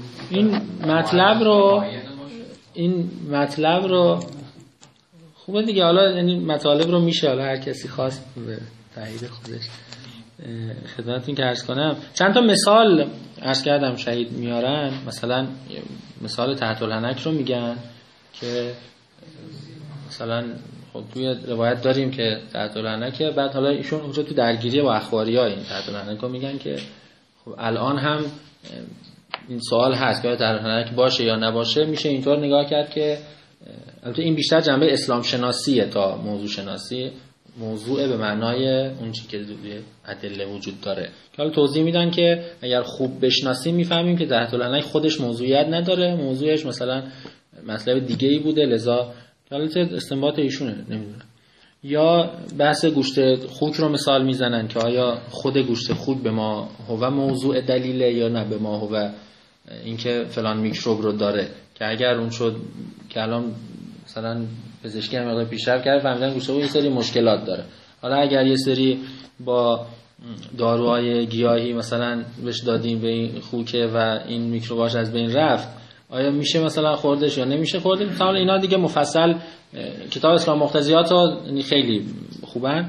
می‌کنه. این مطلب رو خوبه دیگه، حالا یعنی مطالب رو میشه حالا هر کسی خواست به تایید خودش خدمتتون که عرض کنم. چند تا مثال عرض کردم شهید میارن، مثلا مثال تحت الحنک رو میگن که مثلا خب توی روایت داریم که تحت الحنکه، بعد حالا ایشون اونجا تو درگیری با اخباری‌ها این تحت الحنک رو میگن که خب الان هم این سوال هست که تحت الحنک باشه یا نباشه. میشه اینطور نگاه کرد که البته این بیشتر جنبه اسلام شناسیه تا موضوع شناسی، موضوع به معنای اون چیزی که ادله وجود داره که حالا توضیح میدن که اگر خوب بشناسیم میفهمیم که تحت الحنک خودش موضوعیت نداره، موضوعش مثلا مطلب دیگه‌ای بوده، لذا حالت استنباط ایشونه نمیدونم. یا بحث گوشت خوک رو مثال میزنن که آیا خود گوشت خوک به ما هو موضوع دلیله یا نه به ما هو اینکه فلان میکروب رو داره، که اگر اون شد که الان مثلا پزشکی هم مقدار پیشرفت کرده فهمیدن گوشت خوک یه سری مشکلات داره، حالا اگر یه سری با داروهای گیاهی مثلا بهش دادیم به این خوکه و این میکروباش از بین رفت، آیا میشه مثلا خوردش یا نمیشه خورده؟ مثلا اینا دیگه مفصل کتاب اسلام مقتضیات خیلی خوبن.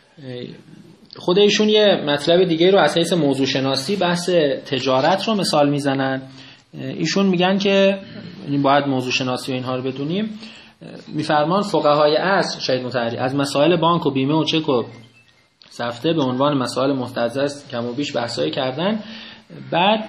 خود ایشون یه مطلب دیگه رو از حیث موضوع شناسی بحث تجارت رو مثال میزنن. ایشون میگن که باید موضوع شناسی و اینها رو بدونیم. میفرمان فقهای عصر شهید مطهری از مسائل بانک و بیمه و چک و سفته به عنوان مسائل محتزه کم و بیش بحثایی کردن. بعد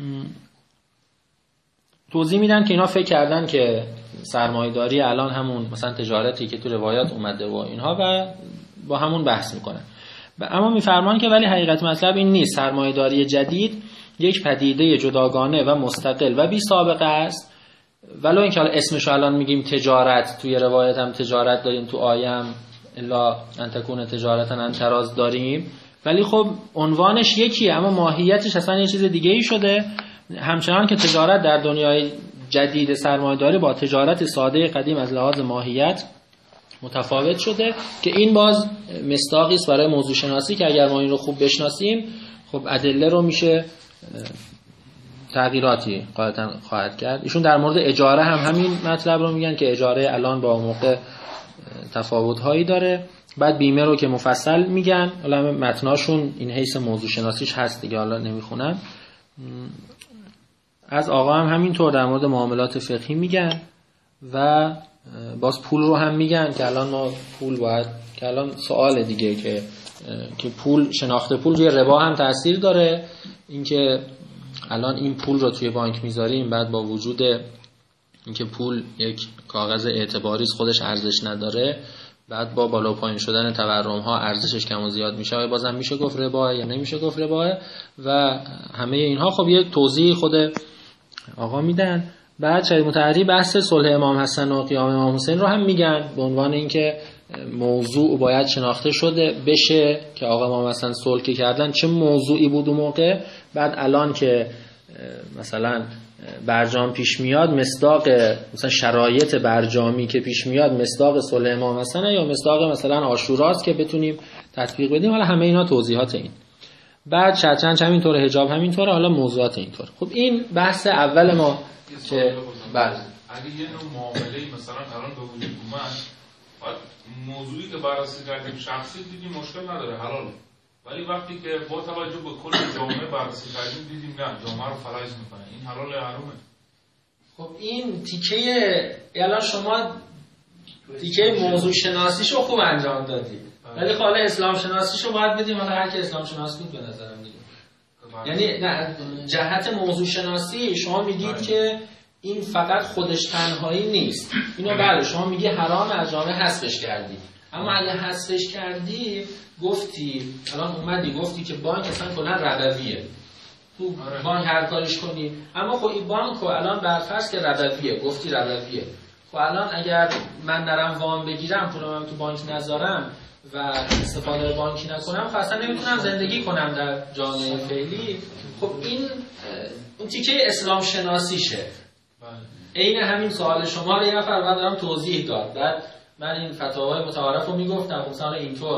توضیح میدن که اینا فکر کردن که سرمایه‌داری الان همون مثلا تجارتی که تو روایات اومده و اینها و با همون بحث میکنن. اما میفرمان که ولی حقیقت مطلب این نیست. سرمایه‌داری جدید یک پدیده جداگانه و مستقل و بی سابقه است، ولو اینکه حالا اسمش الان میگیم تجارت، توی روایت هم تجارت داریم، تو آیه هم الا ان تکون تجارتا عن تراض داریم، ولی خب عنوانش یکیه اما ماهیتش اصلا یه چیز دیگه ای شده. همچنان که تجارت در دنیای جدید سرمایه‌داری با تجارت ساده قدیم از لحاظ ماهیت متفاوت شده، که این باز مصداقی است برای موضوع شناسی که اگر ما این رو خوب بشناسیم خب ادله رو میشه تغییراتی خواهد کرد. ایشون در مورد اجاره هم همین مطلب رو میگن که اجاره الان با موقع تفاوت‌هایی داره. بعد بیمه رو که مفصل میگن، حالا متناشون این حیث موضوع شناسیش هست دیگه، حالا نمیخونم. از آقا هم همینطور در مورد معاملات فقهی میگن و باز پول رو هم میگن که الان ما پول باید که الان سوال دیگه که پول، شناخت پول روی ربا هم تأثیر داره. اینکه الان این پول رو توی بانک میذاریم، بعد با وجود اینکه پول یک کاغذ اعتباری خودش ارزش نداره، بعد با بالا و پایین شدن تورم ها ارزشش کم و زیاد میشه، و بازم میشه گفت ربا یا نمیشه گفت ربا. و همه اینها خب یه توضیح خود آقا میدن. بعد شاید متعری بحث صلح امام حسن و قیام امام حسین رو هم میگن به عنوان اینکه موضوع باید شناخته شده بشه که آقا امام حسن صلح کردن چه موضوعی بود اون موقع. بعد الان که مثلا برجام پیش میاد، مصداق مثلا شرایط برجامی که پیش میاد مصداق صلح امام حسن یا مصداق مثلا عاشوراست که بتونیم تطبیق بدیم. حالا همه اینا توضیحات این. بعد شطرنج همینطوره، حجاب همینطوره، حالا موضوعات اینطور. خب این بحث اول ما که بله اگه یه نوع معامله‌ای مثلا الان به وجود اومد، بعد موضوعی که بررسی کردیم شخصی دیدیم مشکل نداره، حلاله. ولی وقتی که با توجه به کل جامعه بررسی کردیم دیدیم نه، جامعه رو فلج میکنه، این حلاله حرومه. خب این تیکه الان شما تیکه موضوع شناسیشو خوب انجام دادید، ولی حالا اسلام شناسیشو باید بدیم حالا هر کی اسلام شناس بود به نظرم دیگه. یعنی نه جهت موضوع شناسی شما میگید که این فقط خودش تنهایی نیست، اینو بله شما میگی حرام از جامعه حذفش کردی، اما اگه حذفش کردی گفتی الان اومدی گفتی که بانک اصلا کلا ربویه، تو بانک هر کارش کنی، اما خب این بانکو الان برفرض که ربویه، گفتی ربویه، خب الان اگر من نرم وام بگیرم پولم تو بانک نذارم و استفاده بانکی نکنم، خب اصلا نمیتونم زندگی کنم در جامعه فعلی. خب این اون تیکه اسلام شناسیشه. عین همین سوال شما رو یه نفر من دارم توضیح داد، بعد من این فتاوای متعارف رو میگفتم مثلا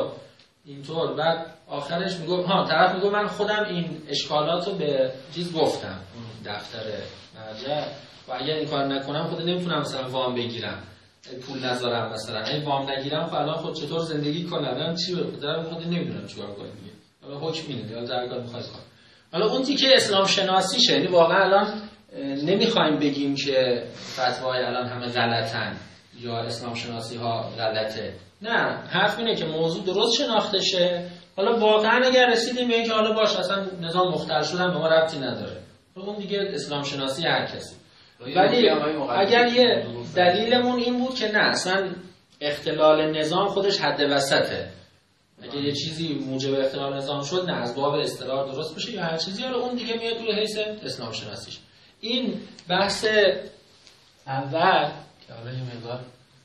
اینطور، بعد آخرش میگفت طرف میگفت من خودم این اشکالات رو به چیز گفتم دفتر مرجع و اگر این کار نکنم خود نمیتونم مثلا وام بگیرم، پول نذارم، مثلا این وام نگیرم، خب الان خود چطور زندگی کنم، چی دارم خود نمیدونم چیکار کنم دیگه، حالا حکم اینه یا درگاه میخواد کنم. حالا اون تیکه اسلام شناسیشه، یعنی واقعا الان نمیخوایم بگیم که فتوای الان همه غلطن یا اسلام شناسی ها غلطه، نه، حرف اینه که موضوع درست شناخته شه. حالا واقعا اگر رسیدیم به اینکه حالا باش اصلا نظام مختل شدن به ما ربطی نداره، اون دیگه اسلام شناسی هر کسی. ولی اگر یه دلیلمون این بود که نه اصلا اختلال نظام خودش حد وسطه، اگر یه چیزی موجب اختلال نظام شد نه از باب اضطرار درست بشه یا هر چیزی، حالا اون دیگه میاد روی حیث اسلام شناسیش. این بحث اول که حالا یه مقدار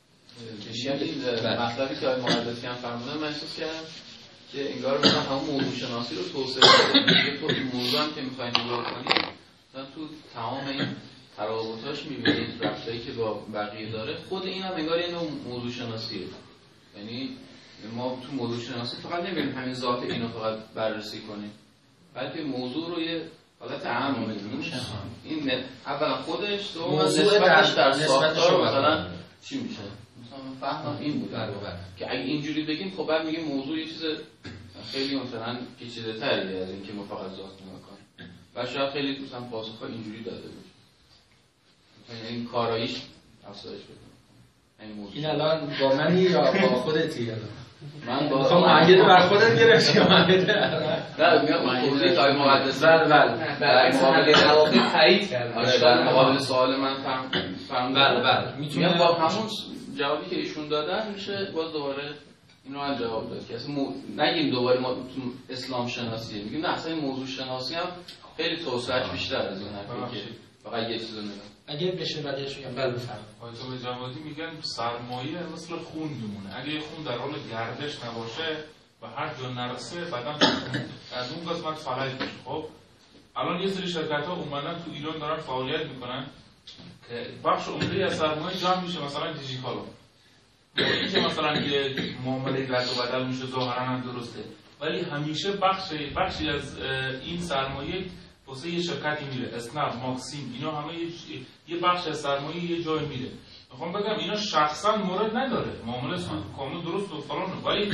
مطلبی که آقای مقدسی هم فرمودن من احساس کردم که انگار مثلا همون موضوع شناسی رو توسعه بدیم، تو این موضوع هم که می‌خواید نگاه کنید مثلا تو تمام این تراوتاش می‌بینید رفتاری که با بقیه داره، خود این هم انگار یه نوع موضوع شناسیه. یعنی ما تو موضوع شناسی فقط نمی‌بینیم همین ذات اینو فقط بررسی کنیم، بلکه موضوع رو یه حالت عام می‌بینیم. این اولا خودش دوم نسبتش در ساختار مثلا چی میشه؟ مثلا فهمم این بود که اگه اینجوری بگیم خب بعد میگیم موضوع یه چیز خیلی مثلا پیچیده‌تریه از اینکه ما فقط ذات نگاه کنیم و شاید خیلی مثلا پاسخ‌ها اینجوری داده بود. مثلا این کاراییش افزایش بده. این الان با منی یا با خودتی الان؟ من با خب معید بر خودت گرفتی یا معید؟ نه میگم معید تای مقدس. بله در مقابل نواقض تایید کرد. در مقابل سوال من بله میتونم با همون جوابی که ایشون دادن میشه باز دوباره اینو هم جواب داد که اصلا نگیم دوباره ما تو اسلام شناسیه، میگیم نه اصلا این موضوع شناسی هم خیلی توسعه‌اش بیشتر از این حرفی که فقط یه چیزو نگاه. اگه بشه بعدش میگم بله بفرمایید. آیت جوادی میگن سرمایه مثل خون میمونه، اگه خون در حال گردش نباشه و هر جا نرسه بعدا از اون قسمت فلج میشه. خب الان یه سری شرکت‌ها اومدن تو ایران دارن فعالیت میکنن که بخش عمده از سرمایه جمع میشه مثلا دیجیکالا، اینکه مثلا یه معامله رد و بدل میشه ظاهرا هم درسته، ولی همیشه بخشی از این سرمایه واسه یه شرکتی میره، اسنپ، ماکسیم، اینا همه یه بخش از سرمایه یه جای میره. میخوام بگم اینا شخصا مورد نداره، معامله کاملا درست و فلانه، ولی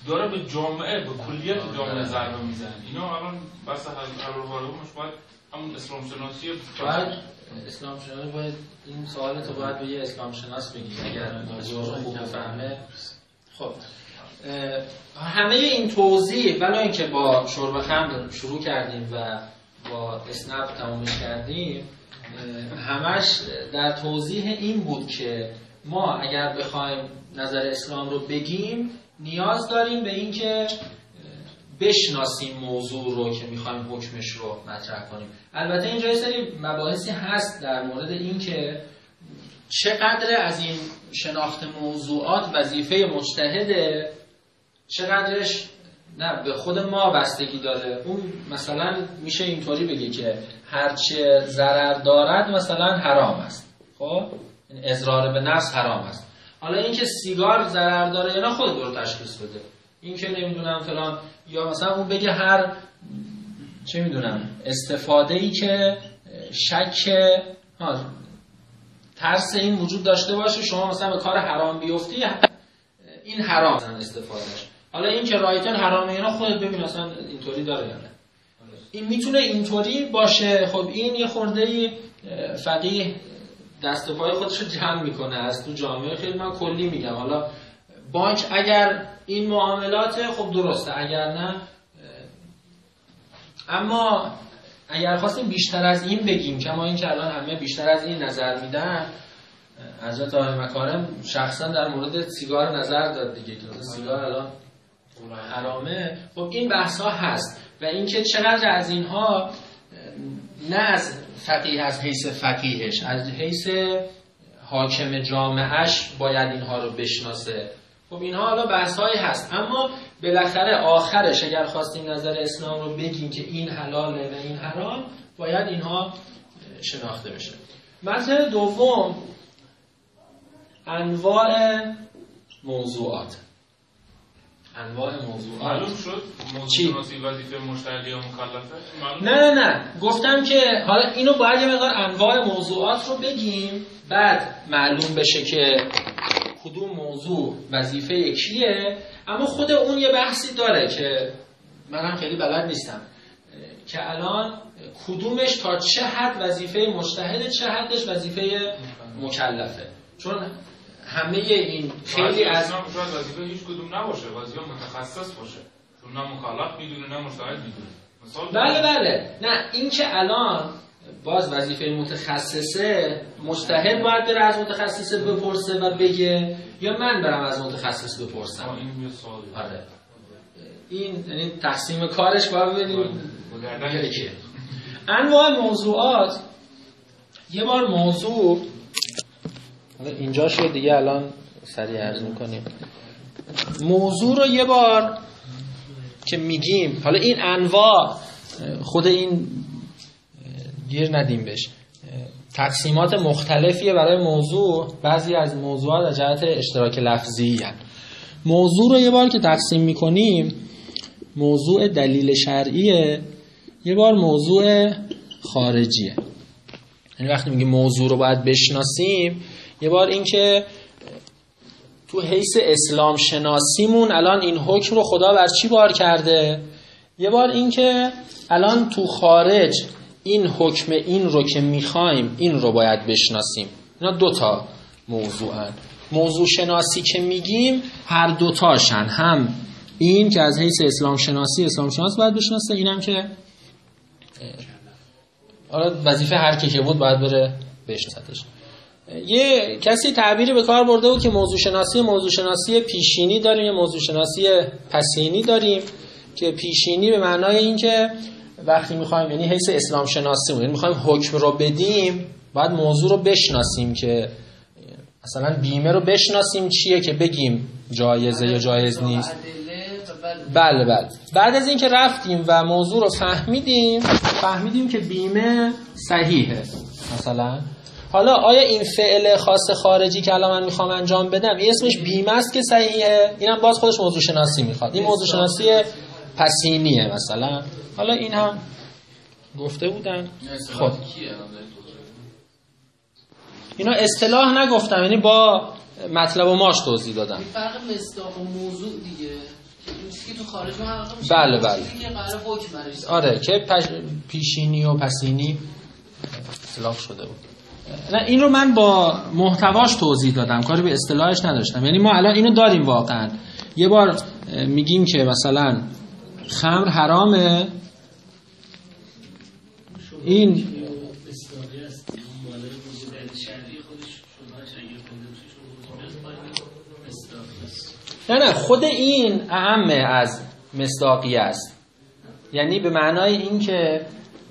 داره به جامعه، به کلیت جامعه ضربه میزنه. اینا الان بس قرار واردمش باید همون اسلام شناسی باید اسلام شناسی باید این سوالت رو باید به یه اسلام شناس بگید اگر موضوع رو خوب بفهمه. خب همه این توضیح ولی اینکه با شرب خمر شروع کردیم و با اسنپ تموم کردیم همش در توضیح این بود که ما اگر بخوایم نظر اسلام رو بگیم نیاز داریم به اینکه بشناسیم موضوع رو که میخوایم حکمش رو مطرح کنیم. البته اینجا یه سری مباحثی هست در مورد اینکه چقدر از این شناخت موضوعات وظیفه مجتهده، چقدرش نه به خود ما بستگی داره. اون مثلا میشه اینطوری بگی که هرچه ضرر دارد مثلا حرام است، خب اضرار به نفس حرام است. حالا اینکه سیگار ضرر داره یا نه خود رو تشخیص بده. این که نمیدونم فلان، یا مثلا اون بگه هر چه میدونم استفاده ای که شک ترس این وجود داشته باشه شما مثلا به کار حرام بیفتی این حرام استفادهش. حالا این که رایتن حرامه اینا خودت ببین اصلا اینطوری داره یا نه. این میتونه اینطوری باشه. خب این یه خورده‌ای فقیه دست و پای خودش رو جمع میکنه از تو جامعه. خیلی من کلی میگم، حالا بانک اگر این معاملات خب درسته، اگر نه. اما اگر خواستیم بیشتر از این بگیم، کما این که الان همه بیشتر از این نظر میدن، حضرت آقای مکارم شخصا در مورد سیگار نظر داد دیگه که سیگار الان حرامه. خب این بحث ها هست و اینکه چقدر از اینها نه از فقیه از حیث فقیهش، از حیث حاکم جامعهش باید اینها رو بشناسه. خب اینها حالا بحث‌هایی هست، اما بالاخره آخرش اگر خواستیم نظر اسلام رو بگیم که این حلاله و این حرام، باید اینها شناخته بشه. مطلب دوم انواع موضوعات. انواع موضوعات معلوم شد موضوع شناسی وظیفه مجتهد یا مکلفه؟ نه گفتم که حالا اینو باید یه مقدار انواع موضوعات رو بگیم، بعد معلوم بشه که کدوم موضوع وظیفه کیه. اما خود اون یه بحثی داره که من هم خیلی بلد نیستم که الان کدومش تا چه حد وظیفه مجتهد، چه حدش وظیفه مکلفه. چون همه این خیلی از وظیفه هیچ کدوم نباشه، وظیفه متخصص باشه، چون نه مکلف میدونه نه مجتهد میدونه. بله نه این که الان باز وظیفه متخصصه، مجتهد باید بره از متخصص بپرسه و بگه یا من برم از متخصص بپرسم؟ این یه سواله. آره. این یعنی تقسیم کارش باید ببینیم. انواع موضوعات، یه بار موضوع اینجا شد دیگه، الان سریع عرض میکنیم. موضوع رو یه بار که میگیم، حالا این انواع خود این گیر ندیم بهش، تقسیمات مختلفیه برای موضوع. بعضی از موضوعات از جهت اشتراک لفظی هست. موضوع رو یه بار که تقسیم میکنیم، موضوع دلیل شرعیه، یه بار موضوع خارجیه. یعنی وقتی میگیم موضوع رو باید بشناسیم، یه بار این که تو حیث اسلام شناسیمون الان این حکم رو خدا بر چی بار کرده، یه بار این که الان تو خارج این حکم این رو که میخوایم این رو باید بشناسیم. اینا دوتا موضوعن. موضوع شناسی که میگیم هر دوتاشن، هم این که از حیث اسلام شناس باید بشناسه، اینم که وظیفه هر کی بود باید بره بشناستش. یه کسی تعبیری به کار برده بود که موضوع شناسی پیشینی داریم، یه موضوع شناسی پسینی داریم. که پیشینی به معنای این که وقتی میخوایم، یعنی حیث اسلام شناسی، یعنی میخوایم حکم رو بدیم، باید موضوع رو بشناسیم که مثلا بیمه رو بشناسیم چیه که بگیم جایزه یا جایز نیست. بله. بعد از اینکه رفتیم و موضوع رو فهمیدیم که بیمه صحیحه مثلا، حالا آیا این فعل خاص خارجی که الان من میخوام انجام بدم این اسمش بیمه است که صحیحه؟ اینم باز خودش موضوع شناسی میخواد. این موضوع شناسی پسینیه مثلا. حالا این هم گفته بودن. خب اینا اصطلاح نگفتم، یعنی با مطلب و ماش توضیح دادم. فرق مصداق و موضوع دیگه، چیزی که تو خارج محقق میشه. بله بله. چیزی که قرار حکم برش. آره که پیشینی و پسینی اصطلاح شده بود. نه این رو من با محتواش توضیح دادم، کاری به اصطلاحش نداشتم. یعنی ما الان اینو داریم واقعا. یه بار میگیم که مثلا خمر حرامه، این نه خود این اهمه از مصداقی است. یعنی به معنای این که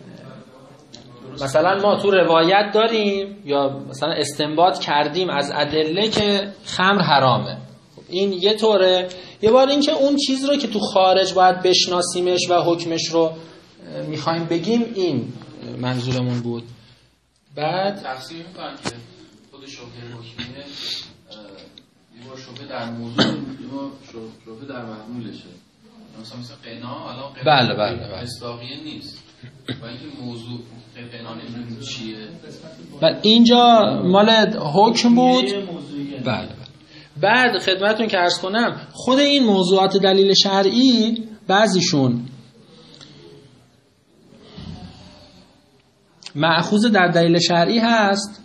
مثلا ما تو روایت داریم یا مثلا استنباط کردیم از ادله که خمر حرامه، این یه طوره. یه بار این که اون چیز رو که تو خارج باید بشناسیمش و حکمش رو میخوایم بگیم، این منظورمون بود. بعد تقسیم میکنن که خود شبهه حکمیه، یه بار شبهه در موضوع، یه بار شبهه در محمولشه. مثلا قنا، الان بله مصداقیه نیست و اینکه موضوع قنا نمیدونیم چیه. و اینجا مال حکم بود. بله. بعد خدمتتون که عرض کنم خود این موضوعات دلیل شرعی بعضیشون مأخوذ در دلیل شرعی هست،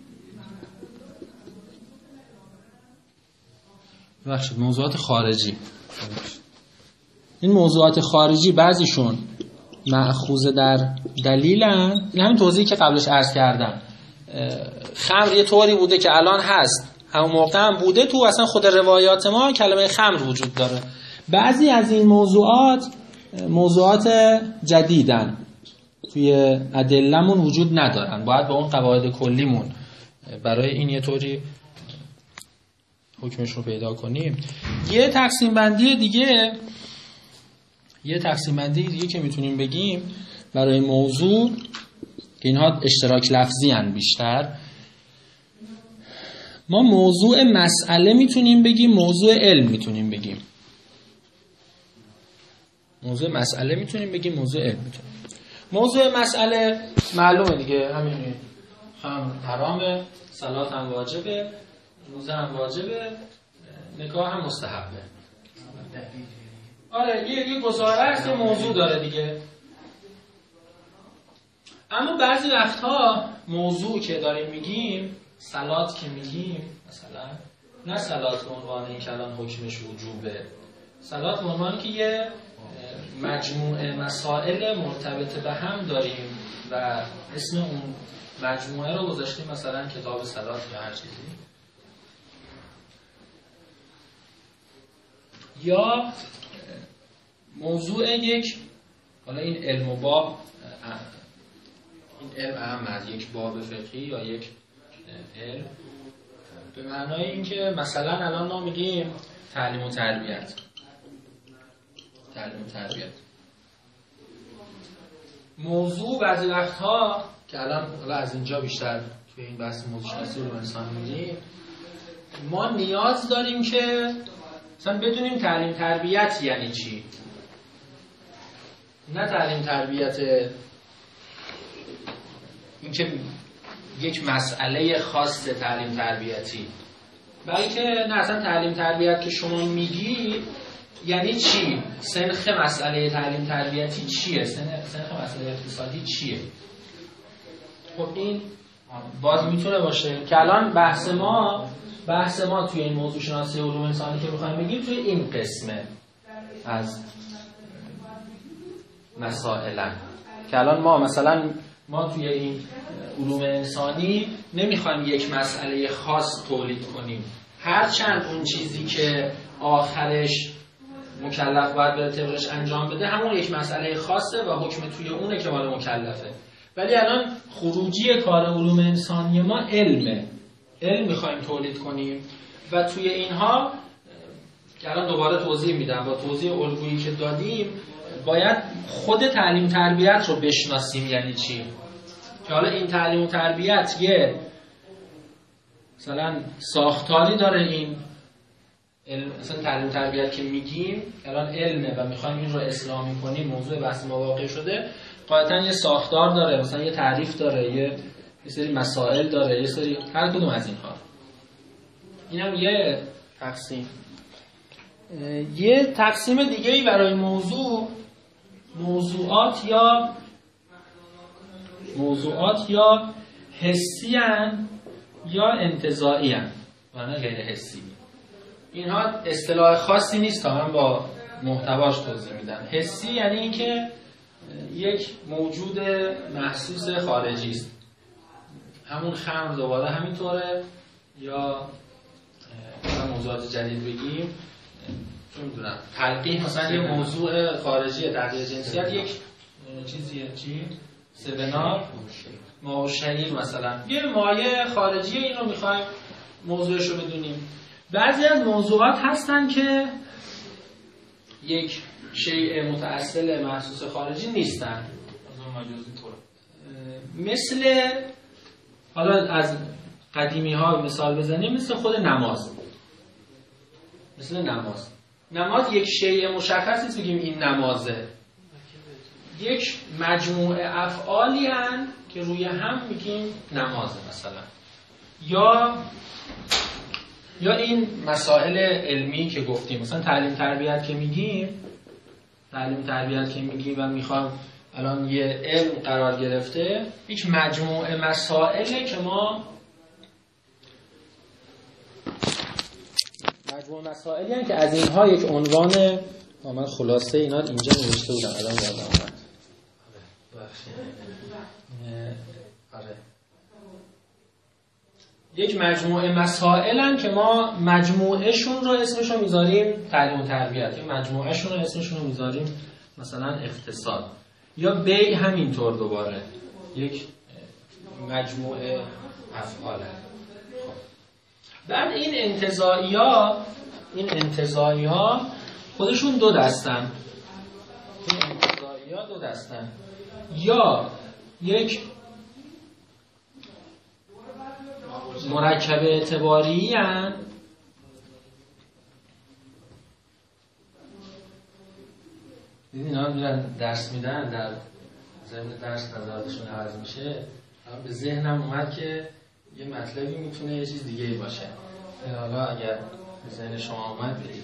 بخشید موضوعات خارجی. این موضوعات خارجی بعضیشون مأخوذ در دلیلن. این همین توضیحی که قبلش عرض کردم. خمر یه طوری بوده که الان هست، همون موقع هم بوده، تو اصلا خود روایات ما کلمه خمر وجود داره. بعضی از این موضوعات جدیدن، توی ادله‌مون وجود ندارن، باید با اون قواعد کلیمون برای این یه طوری حکمش رو پیدا کنیم. یه تقسیم بندی دیگه که میتونیم بگیم برای موضوع که اینها اشتراک لفظی هن بیشتر، ما موضوع مسئله میتونیم بگیم، موضوع علم میتونیم بگیم. موضوع مسئله میتونیم بگیم، موضوع علم میتونیم. موضوع مسئله معلومه دیگه، همین خمر حرامه، صلات هم واجبه، روزه هم واجبه، نکاح هم مستحبه. آره یه گزاره است، یه موضوع داره دیگه. اما بعضی وقتها موضوع که داریم میگیم، صلات که میگیم مثلا، نه صلات به عنوان این که الان حکمش وجوبه، صلات به عنوان که یه مجموعه مسائل مرتبط به هم داریم و اسم اون مجموعه رو گذاشتیم مثلا کتاب صلات یا هر چیزی. یا موضوع یک، حالا این علم و باب، این علم اهم از یک باب فقهی یا یک علم، به معنای این که مثلا الان ما میگیم تعلیم و تربیت. موضوع بعضی وقتها که الان از اینجا بیشتر توی این بحث موضوع شناسی رو انسان میگیم، ما نیاز داریم که مثلا بدونیم تعلیم تربیت یعنی چی. نه تعلیم تربیت این که یک مسئله خاص تعلیم تربیتی، بلکه نه اصلا تعلیم تربیت که شما میگی یعنی چی، سنخ مسئله تعلیم تربیتی چیه، سنخ مسئله اقتصادی چیه. خب این باز میتونه باشه که الان بحث ما توی این موضوع شناسی علوم انسانی که میخوایم بگیم توی این قسمه از مسائل، که الان ما توی این علوم انسانی نمیخوایم یک مسئله خاص تولید کنیم، هرچند اون چیزی که آخرش مکلف باید بره طبقش انجام بده همون یک مسئله خاصه و حکم توی اونه که مال مکلفه. ولی الان خروجی کار علوم انسانی ما علم میخوایم تولید کنیم و توی اینها که الان دوباره توضیح میدم، با توضیح الگویی که دادیم باید خود تعلیم تربیت رو بشناسیم یعنی چی. که حالا این تعلیم و تربیت یه مثلا ساختاری داره، این مثلا تعلیم تربیت که میگیم الان علمه و میخوایم این رو اسلامی کنیم، موضوع بحث ما واقع شده، قاعدتا یه ساختار داره، مثلا یه تعریف داره، یه سری مسائل داره، یه سری هر کدوم از اینها. اینم یه تقسیم. یه تقسیم دیگه‌ای برای موضوعات یا حسی ان یا انتزاعی ان، معنی غیر حسی. اینها اصطلاح خاصی نیست تا من با محتواش توضیح میدم. حسی یعنی اینکه یک موجود محسوس خارجی است. همون خمر دوباره همینطوره، یا موضوعات جدید بگیم چون میدونم تلقیح مثلا یه موضوع خارجی تغییر جنسیت یک چیزیه، چی؟ سبنار ما و شریر مثلا یه مایه خارجیه، این رو میخوایم موضوعش رو بدونیم. بعضی از موضوعات هستن که یک شیء متأصل محسوس خارجی نیستن، مثل حالا از قدیمی ها مثال بزنیم مثل خود نماز. نماز یک شیء مشخص نیست بگیم این نمازه، یک مجموعه افعالی هن که روی هم میگیم نمازه مثلا. یا این مسائل علمی که گفتیم، مثلا تعلیم تربیت که میگیم و میخوام الان یه علم قرار گرفته، یک مجموعه مسائله که ما مجموعه مسائلی هستند که از اینها یک عنوان، من خلاصه اینا اینجا نوشته بودم الان یادم اومد. آره. یک مجموعه مسائلن که ما مجموعهشون رو اسمشو میذاریم تعلیم و تربیت، یا مجموعهشون رو اسمشون رو میذاریم مثلا اقتصاد، یا بیع همینطور دوباره یک مجموعه افعاله. بعد این انتزاعی ها خودشون دو دستن. یا یک مرکب اعتباری هن، دیدین ها میرن درس میدن، در ضمن درس نظراتشون عوض میشه. به ذهنم اومد که یه مطلبی میتونه یه چیز دیگه باشه. حالا اگر به ذهن شما اومد بگید.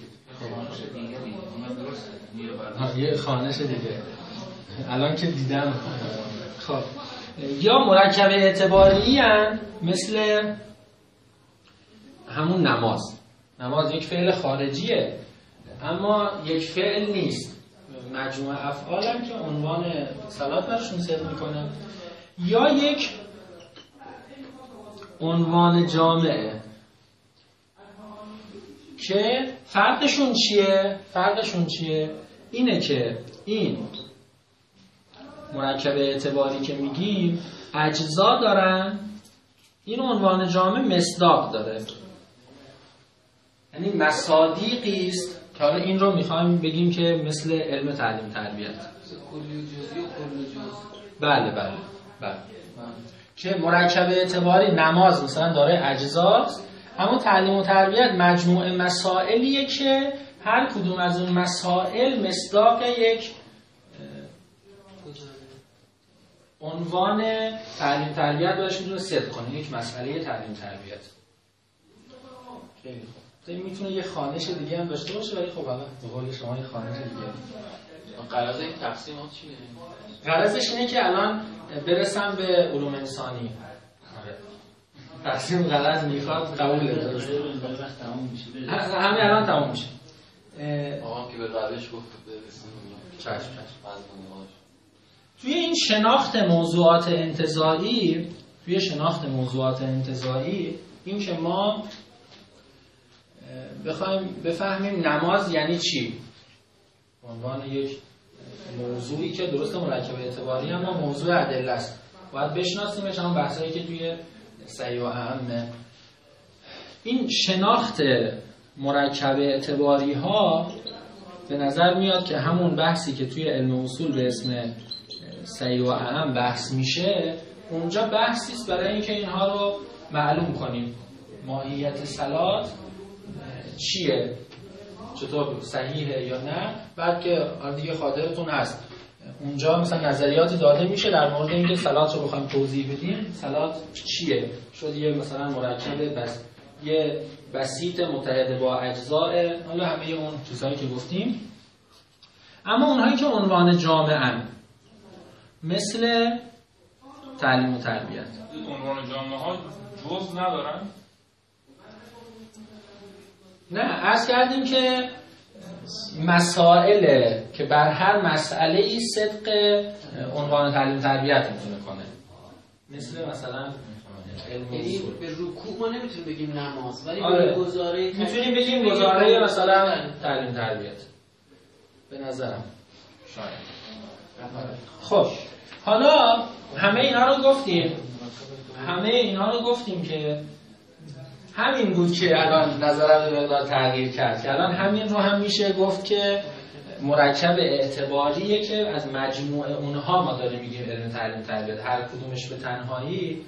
یه خانش دیگه الان که دیدم. خب یا مرکب اعتباری هن، مثل همون نماز یک فعل خارجیه اما یک فعل نیست، مجموعه افعال هم که عنوان صلات برشون صرف میکنه. یا یک عنوان جامعه که فرقشون چیه؟ اینه که این مرکب اعتباری که میگیم اجزا دارن، این عنوان جامع مصداق داره، یعنی مصادیقی است که حالا این رو میخوایم بگیم که مثل علم تعلیم تربیت کلی و جزئی و کل و جز. بله که مرکب اعتباری نماز مثلا داره اجزاست، اما تعلیم و تربیت مجموعه مسائلیه که هر کدوم از اون مسائل مصداق یک عنوان تعلیم تربیت باشه، میتونه صدق کنه، یک مسئله تعلیم تربیت. خیلی خوب. این میتونه یه خوانش دیگه هم داشته باشه، ولی خب الان به قول شما یه خوانش دیگه. غرض این تقسیمات چیه؟ غرضش اینه که الان برسم به علوم انسانی. تقسیم غلط میخواد قبول درست. همین الان تموم میشه. آقا که به روش گفت برسیم. چشم. توی این شناخت موضوعات انتزاعی، این که ما بخوایم بفهمیم نماز یعنی چی، به عنوان یک موضوعی که درست مرکب اعتباری اما موضوع ادله است، باید بشناسیمش. هم بحثایی که توی صحیح و اهم، این شناخت مرکب اعتباری ها به نظر میاد که همون بحثی که توی علم اصول به اسم صحیح و اهم بحث میشه، اونجا بحثی است برای اینکه اینها رو معلوم کنیم. ماهیت صلات چیه، چطور صحیحه یا نه. بعد که دیگه خاطرتون هست اونجا مثلا نظریاتی داده میشه در مورد اینکه صلات رو بخوایم توضیح بدیم، صلات چیه، شد یه مثلا مرکب بس یه بسیط متحد با اجزاء، حالا همه اون چیزهایی که گفتیم. اما اونهایی که عنوان جامعه‌اند مثل تعلیم و تربیت، عنوان جامعه ها جزء ندارن؟ نه، عرض کردیم که مسائل که بر هر مسئله ای صدق عنوان تعلیم تربیت میتونه کنه، مثلا علم اصول. به رکوع ما نمیتونیم بگیم نماز، ولی آره. به گزاره میتونیم بگیم گزاره مثلا تعلیم تربیت به نظرم شاید. خب حالا همه اینا رو گفتیم که همین بود که الان نظرم رو مقدار تغییر کرد، که الان همین رو هم میشه گفت که مرکب اعتباریه که از مجموع اونها ما داریم میگیم علم تعلیم تربیت. هر کدومش به تنهایی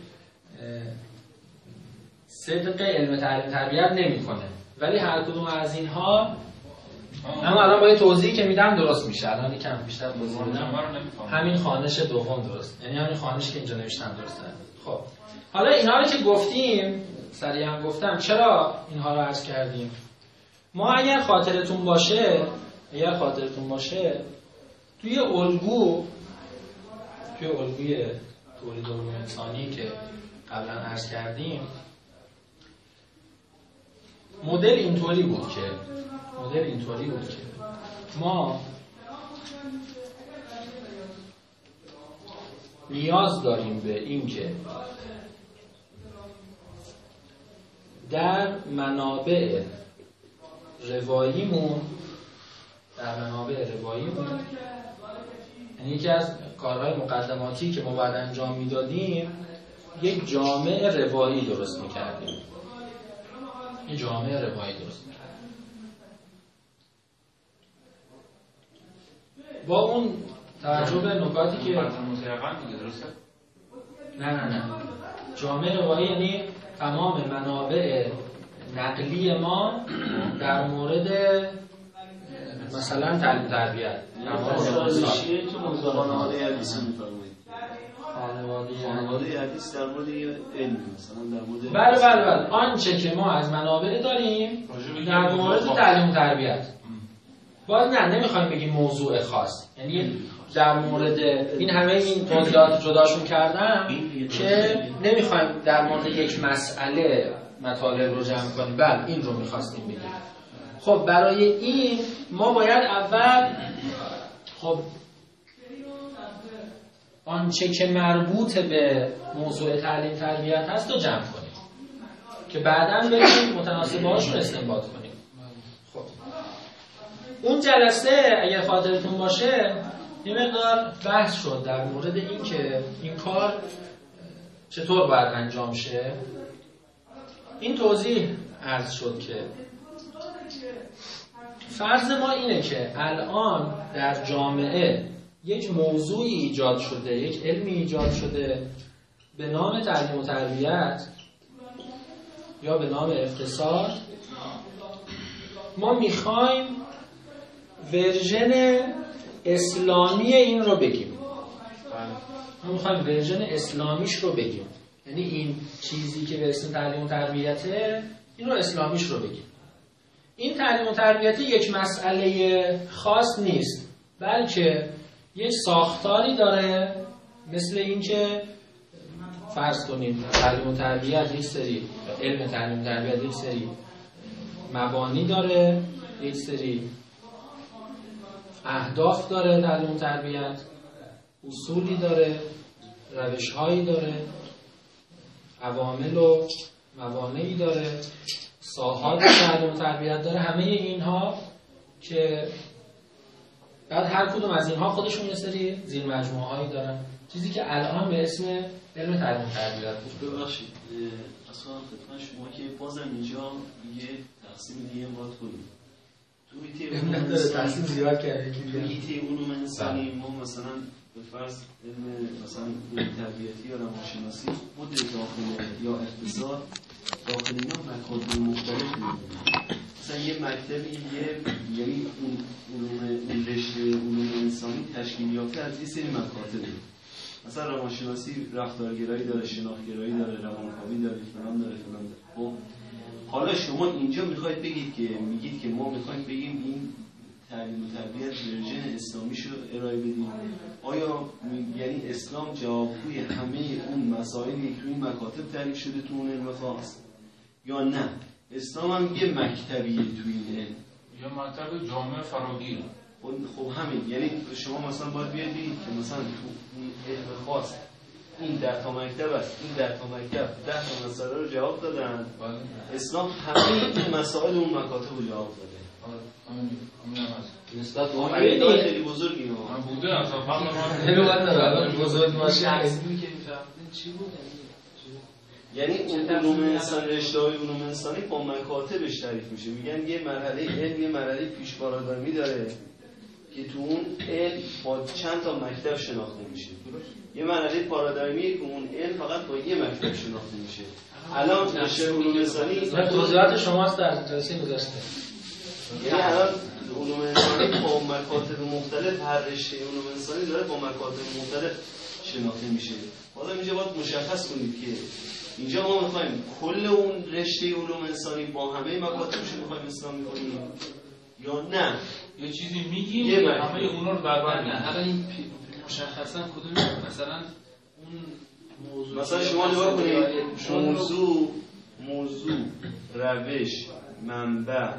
صدق علم تعلیم تربیت نمیکنه، ولی هر کدوم از اینها اما الان با یه توضیحی که میدم درست میشه. الان یکم بیشتر توضیح میدم. همین خوانش دوم درست، یعنی همین خوانشی که اینجا نوشتم درسته. خب حالا اینا رو که گفتیم، سریعا گفتم چرا اینها رو عرض کردیم. ما اگر خاطرتون باشه توی الگوی تولید علوم انسانی که قبلا عرض کردیم، مدل اینطوری بود که ما نیاز داریم به این که در منابع رواییمون یعنی یکی از کارهای مقدماتی که ما باید انجام میدادیم، یک جامعه روایی درست میکردیم. با اون توجه به نکاتی که نه جامعه روایی یعنی تمام منابع نقلی ما در مورد مثلا تعلیم تربیت، خانواده حدیث در مورد علم، مثلا در مورد بله آنچه که ما از منابع داریم در مورد تعلیم تربیت. باز نمیخوایم بگیم موضوع خاص، یعنی در مورد این همه این توضیحات جداشون کردم که نمیخوایم در مورد یک مسئله مطالب رو جمع کنیم. بله این رو میخواستیم بگیم. خب برای این ما باید اول آنچه که مربوط به موضوع تعلیم تربیت هست رو جمع کنیم که بعداً بریم متناسب باهاش رو استنباط کنیم. خب اون جلسه اگر خاطرتون باشه یه مقدار بحث شد در مورد این که این کار چطور باید انجام شه. این توضیح عرض شد که فرض ما اینه که الان در جامعه یک موضوعی ایجاد شده، یک علمی ایجاد شده به نام تعلیم و تربیت یا به نام اقتصاد. ما میخوایم ورژن اسلامی این رو بگیم. اسلامیش رو بگیم. یعنی این چیزی که به اسم تعلیم و تربیته، این رو اسلامیش رو بگیم. این تعلیم و تربیت یک مسئله خاص نیست، بلکه یک ساختاری داره، مثل این که فرض کنیم تعلیم و تربیت یک سری، علم تعلیم و تربیت یک سری مبانی داره، یک سری اهداف داره، تعلیم و تربیت اصولی داره، روش‌هایی داره، عوامل و موانعی داره، ساحات تعلیم و تربیت داره. همه اینها که بعد هر کدوم از اینها خودشون یه سری زیر مجموعه هایی دارن، چیزی که الان به اسم علم تعلیم و تربیت بود. ببخشید اصلا خدمت شما که بازم اینجا یه تقسیم دیگه باید کنیم. نداره تقسیم زیاد کرده توی علوم انسانی ما مثلا به فرض علم مثلا تربیتی یا روانشناسی خود داخل یا اقتصاد داخل اینا مکاتب مختلف می‌بینیم. مثلا یه مکتبی یعنی اون رشته علوم انسانی تشکیل یافته از یه سری مکاتبه. مثلا روانشناسی رفتارگرایی داره، شناخت‌گرایی داره، روانکاوی داره، فلان داره. خب حالا شما اینجا میخواید بگید که میگید که ما میخوایم بگیم این تعلیم و تربیت ورژن اسلامیشو ارائه بدیم. آیا یعنی اسلام جوابگوی همه اون مسائلی که توی این مکاتب تعریف شده تو اون علم خاص، یا نه اسلام هم یه مکتبیه توی این علم، یا مکتب جامعه فراگیر؟ خب همین، یعنی شما مثلا باید بیاید بگید که مثلا تو این علم خاص این 10 تا مکتب است، این 10 تا مکتب 10 تا مسئله رو جواب دادن. اسلام همه این مسائل اون مکاتب رو جواب داده. نسبت به اون خیلی بزرگی من بوده اصلا بزرگ باشه چی بود؟ یعنی اون علوم انسانی، رشته‌های علوم انسانی با مکاتبش تعریف میشه. میگن یه مرحله علم یه مرحله پیش پارادایمی داره که تو اون علم با چند تا مکتب شناخته میشه. یه مرحله پارادایمی که اون علم فقط با یه مکتب شناخته میشه. الان رشته علوم انسانی توضیحات شماست در جلسه گذشته. یعنی الان علوم انسانی با مکاتب مختلف، هر رشته علوم انسانی داره با مکاتب مختلف شناخته میشه. حالا اینجا باید مشخص کنید که اینجا ما میخوایم کل اون رشته علوم انسانی با همه مکاتبش میخوایم اسلام کنیم یا نه یه چیزی میگیم که همه اونا رو برابر نه. حالا این مشخصا کدوم مثلا اون موضوع، مثلا شما نگاه کنید موضوع روش منبع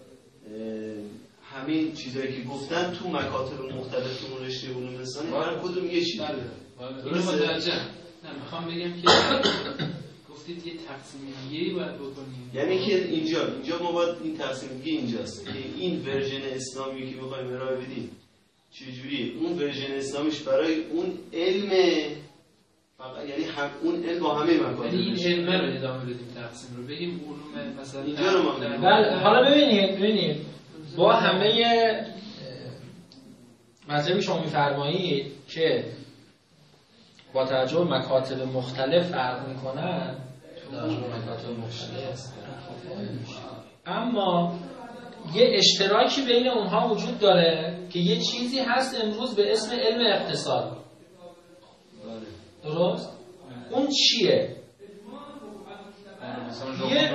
همین چیزایی که گفتن تو مکاتب مختلف تو رشته علوم انسانی هر کدوم یه چیزی داره. اینو متوجه نه میخوام بگم که گفتید یه تقسیم دیگه‌ای باید بکنیم، یعنی که اینجا ما باید این تقسیم دیگه اینجاست که این ورژن اسلامی که می‌خوایم ارائه بدیم چجوریه، اون ورژن اسلامیش برای اون علم فقط، یعنی اون علم با همه مکاتب، یعنی این علم رو ادامه بدیم، تقسیم رو بگیم علوم مثلا اینجا رو ما بله. حالا ببینید با همه مطلبی شما می‌فرمایید که با توجه به مکاتب مختلف فرق میکنن، اما یه اشتراکی بین اونها وجود داره که یه چیزی هست امروز به اسم علم اقتصاد. درست؟ اون چیه؟ یه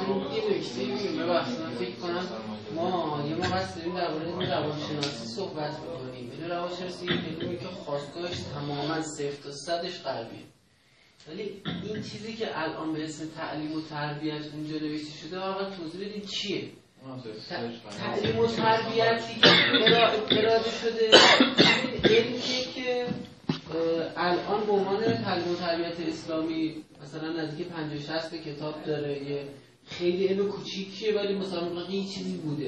فکر کنم ما یه موقع داریم در مورد روانشناسی صحبت می‌کنیم. این روانشناسی علمی که خاصگاهش تماماً 0 تا 100ش غربیه. ولی این چیزی که الان به اسم تعلیم و تربیت اونجا نوشته شده واقعا توضیح بدین چیه؟ تعلیم و تربیتی که اراده شده علمیه که الان به عنوان تعلیم و تربیت اسلامی مثلا نزدیک 50-60 کتاب داره، یه خیلی علم کوچیکیه ولی مثلا یه چیزی بوده.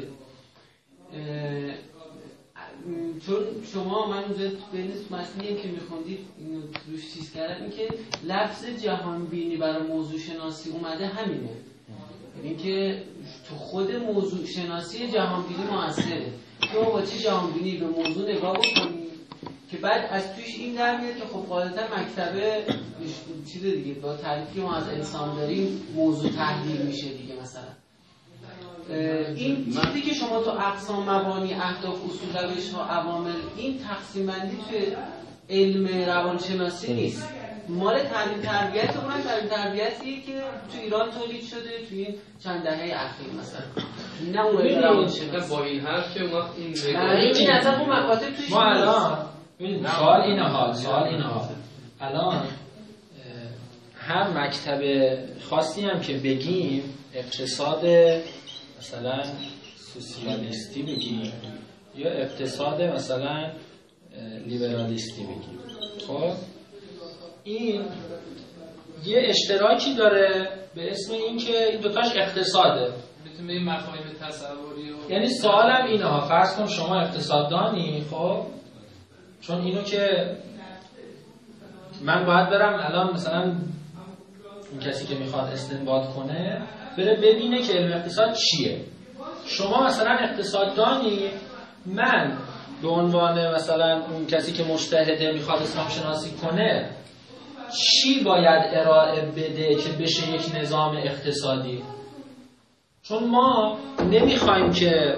چون شما من اونجا بین متنی که میخوندید اینو روش چیز کردم، این که لفظ جهانبینی برای موضوع شناسی اومده همینه، یعنی که تو خود موضوع شناسی جهانبینی موثره. شما با چه جهانبینی به موضوع نگاه بکنید که بعد از توش این در میاد که خب غالبا مکتبه چیز دیگه با تعریفی ما از انسان داریم موضوع تحلیل میشه دیگه. مثلا این چیزی که شما تو اقسام مبانی اهداف اصول روش ها عوامل این تقسیم بندی توی علم روانشناسی نیست، مال تعلیم تربیت. اونم تعلیم تربیتیه که تو ایران تولید شده توی این چند دهه اخیر مثلا، نه اون علم روانشناسی. با این حرف که وقت این اصلا اون مکاتب توش ما الان سوال اینه الان هر مکتب خاصی هم که بگیم، اقتصاد مثلا سوسیالیستی بگیم یا اقتصاد مثلا لیبرالیستی بگیم، خب این یه اشتراکی داره به اسم این که این دوتاش اقتصاده. میتونه این مفاهیم تصوری یعنی سوالم اینه ها، فرض کن شما اقتصاددانی، خب چون اینو که من باید برم الان مثلا اون کسی که میخواد استنباط کنه بره ببینه که علم اقتصاد چیه. شما مثلا اقتصاددانی، من به عنوان مثلا اون کسی که مجتهده میخواد اسلام شناسی کنه چی باید ارائه بده که بشه یک نظام اقتصادی؟ چون ما نمیخوایم که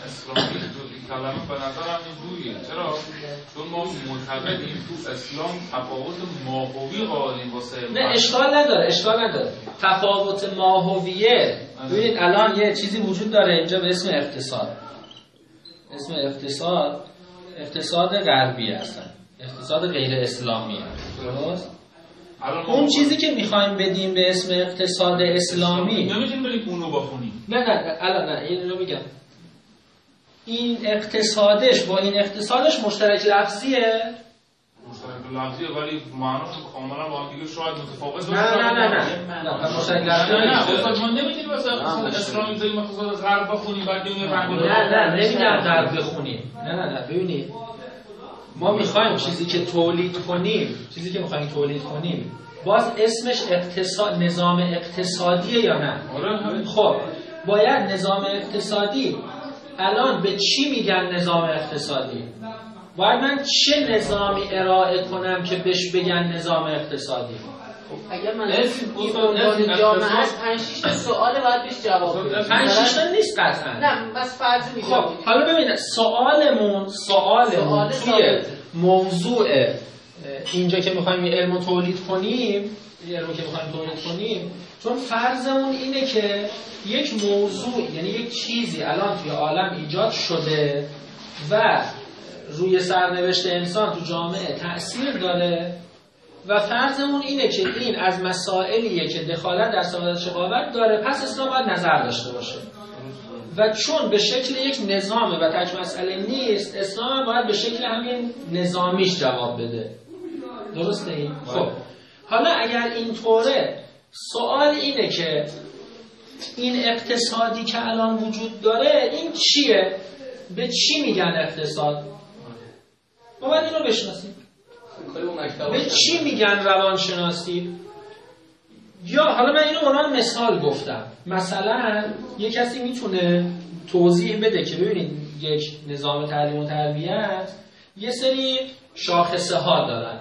اسلامی کلمه به نظرم این رویه. چرا؟ چون ما معتقدیم تو اسلام تفاوت ماهوی قائلیم واسه نه اشکال نداره تفاوت ماهویه. ببینید الان یه چیزی وجود داره اینجا به اسم اقتصاد. اسم اقتصاد غربی هستن، اقتصاد غیر اسلامی هست. درست؟ اون چیزی که میخوایم بدیم به اسم اقتصاد اسلامی نمیتونیم بریم اونو بخونیم. نه اینو میگم. این اقتصادش با این اقتصادش مشترک لفظیه؟ مشترک لفظیه ولی معناش کاملا با هم دیگه شاید متفاوت باشه. نه مشترک لفظیه نه ما نمیتونیم مثلا اقتصاد اسلامی بریم اقتصاد غرب بخونیم بعد ببینیم رنگ نمیگم غرب بخونیم. نه ببینید ما میخوایم چیزی که میخوایم تولید کنیم باز اسمش نظام اقتصادیه یا نه؟ خب باید نظام اقتصادی الان به چی میگن نظام اقتصادی؟ باید من چه نظامی ارائه کنم که بهش بگن نظام اقتصادی؟ اگر من این عنوان جامعه هست 5-6 تا سوال باید بهش جواب بدم. 5-6 تا نیست قطعا. نه بس فرض میگم. خب حالا ببینید سوالمون توی موضوع اینجا که میخوایم علمو تولید کنیم چون فرضمون اینه که یک موضوع یعنی یک چیزی الان توی عالم ایجاد شده و روی سرنوشت انسان تو جامعه تأثیر داره و فرضمون اینه که این از مسائلیه که دخالت در سعادت شقاوت داره، پس اسلام باید نظر داشته باشه و چون به شکل یک نظامه و تک مسئله نیست، اسلام باید به شکل همین نظامیش جواب بده. درسته این؟ خب حالا اگر اینطوره سوال اینه که این اقتصادی که الان وجود داره این چیه؟ به چی میگن اقتصاد؟ ما باید این رو بشناسیم. به چی میگن روانشناسی؟ یا حالا من اینو عنوان مثال گفتم، مثلا یک کسی میتونه توضیح بده که ببینید یک نظام تعلیم و تربیت یه سری شاخصه ها دارن.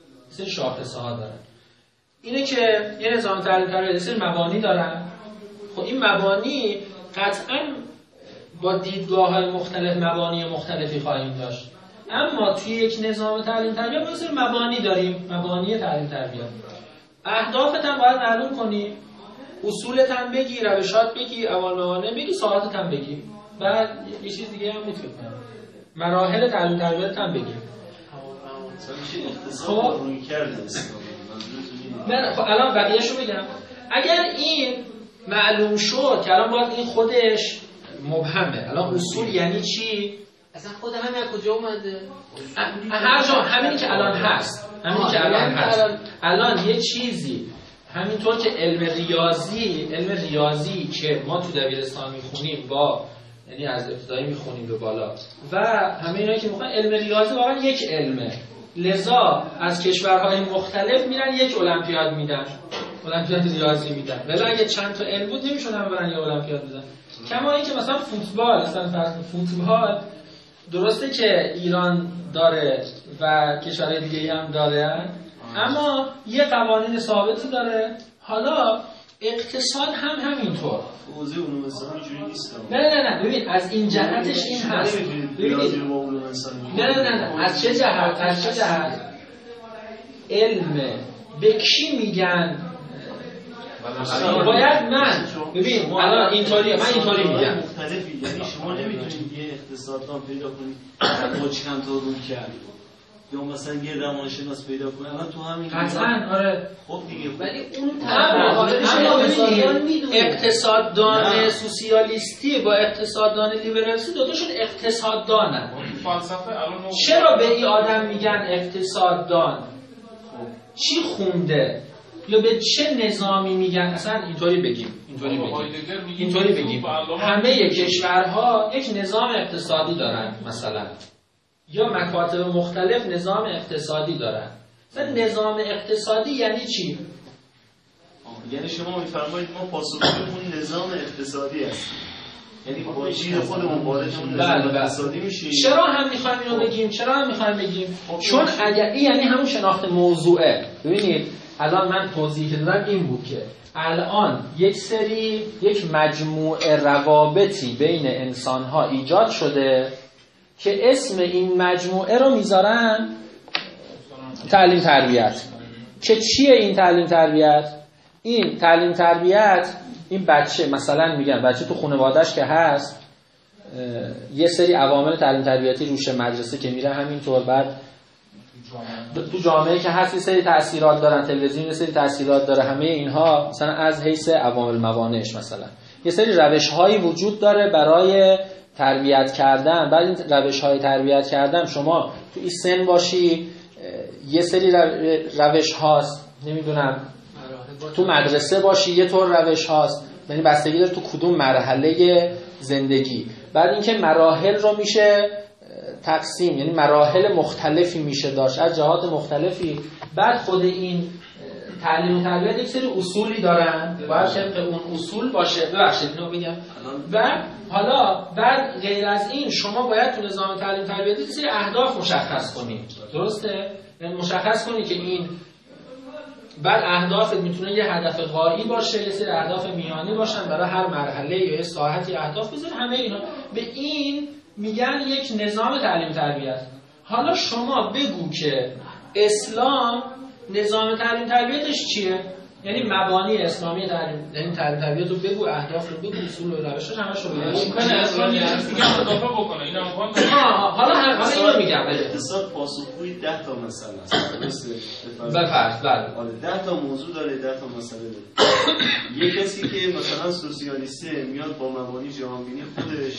اینه که یه نظام تعلیم و تربیت یه سری مبانی دارن. خب این مبانی قطعاً با دیدگاه‌های مختلف مبانی مختلفی خواهیم داشت، اما توی یک نظام تعلیم تربیت ما سری مبانی داریم، مبانی تعلیم تربیت. اهدافت هم باید معلوم کنی، اصولت هم بگی، روشات بگی، اول موانع بگی، ساعتت هم بگی. بعد یه چیز دیگه هم میتونی مراحل تعلیم تربیت هم بگی. خب نه خب الان بقیه‌شو بگم. اگر این معلوم شد که الان باید این خودش مبهمه. الان اصول یعنی چی؟ اصلا خود همین از کجا اومده؟ هر جا همینی که الان هست. الان یه چیزی همینطور که علم ریاضی که ما تو دبیرستان میخونیم یعنی از ابتدایی میخونیم به بالا و همه اینایی که میخوان، علم ریاضی واقعا یک علمه، لذا از کشورهای مختلف میرن یک المپیاد میدن، المپیاد ریاضی میدن. ولی اگه چند تا علم بود نمیشون هم برن یه المپیاد بزنن. کما اینکه مثلا فوتبال درسته که ایران داره و کشورهای دیگه هم داره، اما یه قوانین ثابتی داره. حالا اقتصاد هم همینطور. حوزه علوم انسانی اینجوری نیست. نه ببین از این جهتش این هست. ببینید نه از چه جهت علم به کی میگن؟ باید من ببین الان اینطوریه، من اینطوری میگم مختلفی، یعنی شما نمیتونید یه اقتصاددان پیدا کنید با چند تا رو کرد یا مثلا یه روانشناس پیدا کنید الان تو همین قطعاً آره. خب دیگه ولی اون اقتصاددان سوسیالیستی با اقتصاددان لیبرالیستی دوتاشون اقتصاددانن. چرا به این آدم میگن اقتصاددان؟ چی خونده؟ یا به چه نظامی میگن؟ اصلا اینطوری بگیم همه کشورها یک نظام اقتصادی دارن مثلا، یا مکاتب مختلف نظام اقتصادی دارن. مثلا نظام اقتصادی یعنی چی؟ یعنی شما میفرمایید ما پاسخگوی نظام اقتصادی هستیم، یعنی با جیر خودمون وارد نظام اقتصادی میشیم. چرا هم میخوایم اینو بگیم؟ چون اگر این یعنی همون شناخت موضوعه. ببینید الان من توضیحی که دادم این بود که الان یک مجموعه روابطی بین انسان‌ها ایجاد شده که اسم این مجموعه رو میذارن تعلیم تربیت. که چیه این تعلیم تربیت؟ این تعلیم تربیت، این بچه مثلا میگن بچه تو خانواده‌اش که هست یه سری عوامل تعلیم تربیتی روش، مدرسه که میره همینطور، بعد تو جامعه که هست یه سری تأثیرات دارن، تلویزیون یه سری تأثیرات داره، همه اینها مثلا از حیث عوامل موانعش مثلا یه سری روش‌هایی وجود داره برای تربیت کردن. بعد این روش‌های تربیت کردن شما تو این سن باشی یه سری روش هاست، نمیدونم تو مدرسه باشی یه طور روش هاست، یعنی بستگی داره تو کدوم مرحله زندگی. بعد اینکه مراحل رو میشه تقسیم، یعنی مراحل مختلفی میشه داشت از جهات مختلفی. بعد خود این تعلیم و تربیت یک سری اصولی دارن، باید طبق اون اصول باشه. ببخشید اینو بگم. و حالا بعد غیر از این شما باید تو نظام تعلیم تربیتی یک سری اهداف مشخص کنید، درسته؟ یعنی مشخص کنید که این بعد اهداف میتونه یه هدف غایی باشه، یه سری اهداف میانی باشن برای هر مرحله یا یه ساحتی اهداف بذارید. همه اینا به این میگن یک نظام تعلیم تربیت. حالا شما بگو که اسلام نظام تعلیم تربیتش چیه؟ یعنی مبانی اسلامی تعلیم، یعنی تعلیم تربیت رو بگو، اهداف رو بگو، اصول و روشش همش رو بگو. ممکنه اسلام یه چیز دیگه اضافه بکنه. اینا حالا اینو میگم. اقتصاد پاسخگوی 10 تا مسئله است. درسته؟ بله. 10 تا موضوع داره، 10 تا مسئله داره. یه کسی که مثلا سوسیالیسته میاد با مبانی جهانبینی خودش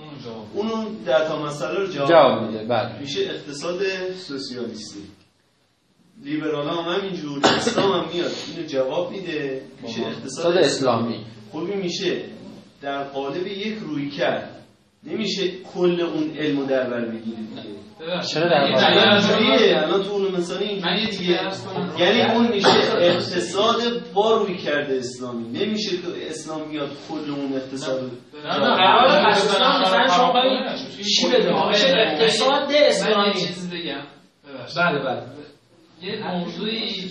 اون 10 تا مسئله رو جواب میده. بله. میشه اقتصاد سوسیالیستی. لیبرال هم همینجور، اسلام هم میاد اینو جواب میده، میشه اقتصاد اسلامی. خوبی میشه در قالب یک رویکرد، نمیشه کل اون علمو در بر بگیرید. چرا در بر الان تو علوم انسانی یعنی اون میشه اقتصاد با رویکرد اسلامی، نمیشه که اسلام میاد کل اون اقتصاد. قرار اسلام مثلا شما چی بده؟ میشه اقتصاد اسلامی. چیز بگم. بله. یه موضوعی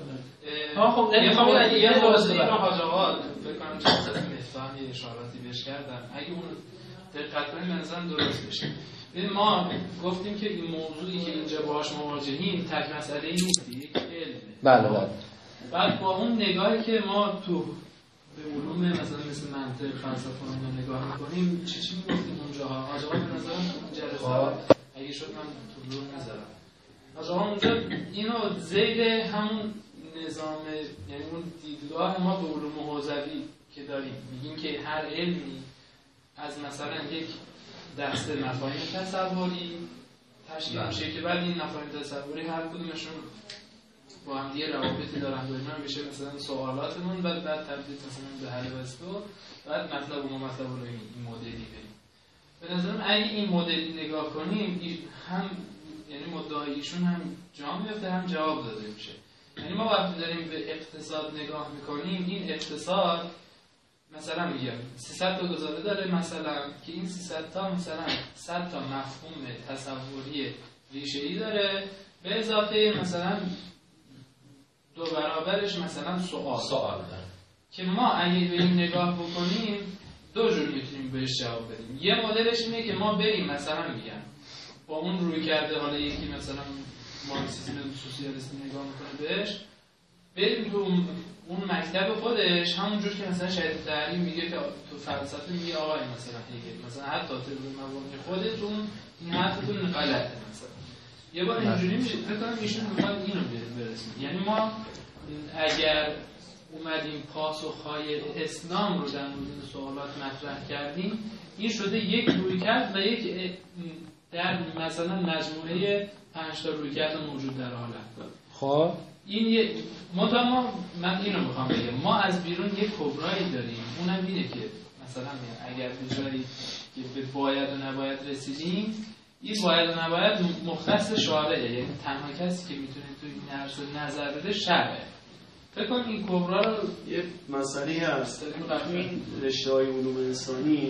خب نمیخوام یه موضوعی رو حاج آقا فکر کنم چند تا مثال یه اشاراتی بهش کردن، اگه اون دقت کنیم به نظرم درست بشه. ببین ما گفتیم که این موضوعی که اینجا باهاش مواجهیم تک مسئله نیست، یک علمه. بله. بعد با اون نگاهی که ما تو به علوم مثلا مثل منطق، فلسفه اینا نگاه می‌کنیم، چی می‌گفتیم اونجاها؟ حاج آقا به نظرم جلسه اگه شد من تو رو نذارم. آقا اونجا اینو زید همون نظام، یعنی اون دیدگاه ما به علوم حوزوی که داریم، میگیم که هر علمی از مثلا یک دسته مفاهیم تصوری تشکیل میشه که بعد این مفاهیم تصوری هر کدومشون با هم دیگه روابطی دارن و اینا میشه مثلا سوالاتمون، بعد تبدیل مثلا به حل وسطو، بعد مطلب و مطلب رو این مدلی بریم. به نظرم اگه این مدلی نگاه کنیم هم یعنی مدعایشون هم جا میفته هم جواب داده میشه. یعنی ما وقتی داریم به اقتصاد نگاه میکنیم، این اقتصاد مثلا میگم 300 تا گزاره داره مثلا، که این 300 تا مثلا 100 تا مفهوم تصوری ریشه‌ای داره، به اضافه مثلا 2 برابرش مثلا سوال داره که ما اگه به این نگاه بکنیم 2 جور میتونیم بهش جواب بدیم. یه مدلش اینه که ما بریم مثلا میگم با اون روی کرده، حالا یکی مثلا مارکسیسم سوسیالیستی نگاه میکنه بهش، بریم تو اون مکتب خودش، همونجور که مثلا شهید تحریم میگه که تو فلسفه میگه آقای مثلا هگل مثلا حتی تو مبانی خودتون این حرفتون غلطه مثلا. یه بار اینجوری میشه فکر کنم ایشون میخواد اینو برسیم. یعنی ما اگر اومدیم پاسخهای اسلام رو در مورد سوالات مطرح کردیم، این شده یک رویکرد و یک در مثلا مجموعه 5 تا رویکرد موجود در عالم. خب این من اینو میخوام بگم، ما از بیرون یک کبرایی داریم، اونم اینه که مثلا اگر به جایی که به باید و نباید رسیدیم، این باید و نباید مختص شارعه، یعنی تنها کسی که میتونه توی این عرصه نظر بده شرعه. فکر کنم این کبرا رو یه مسئله هست این رشته‌های علوم انسانی،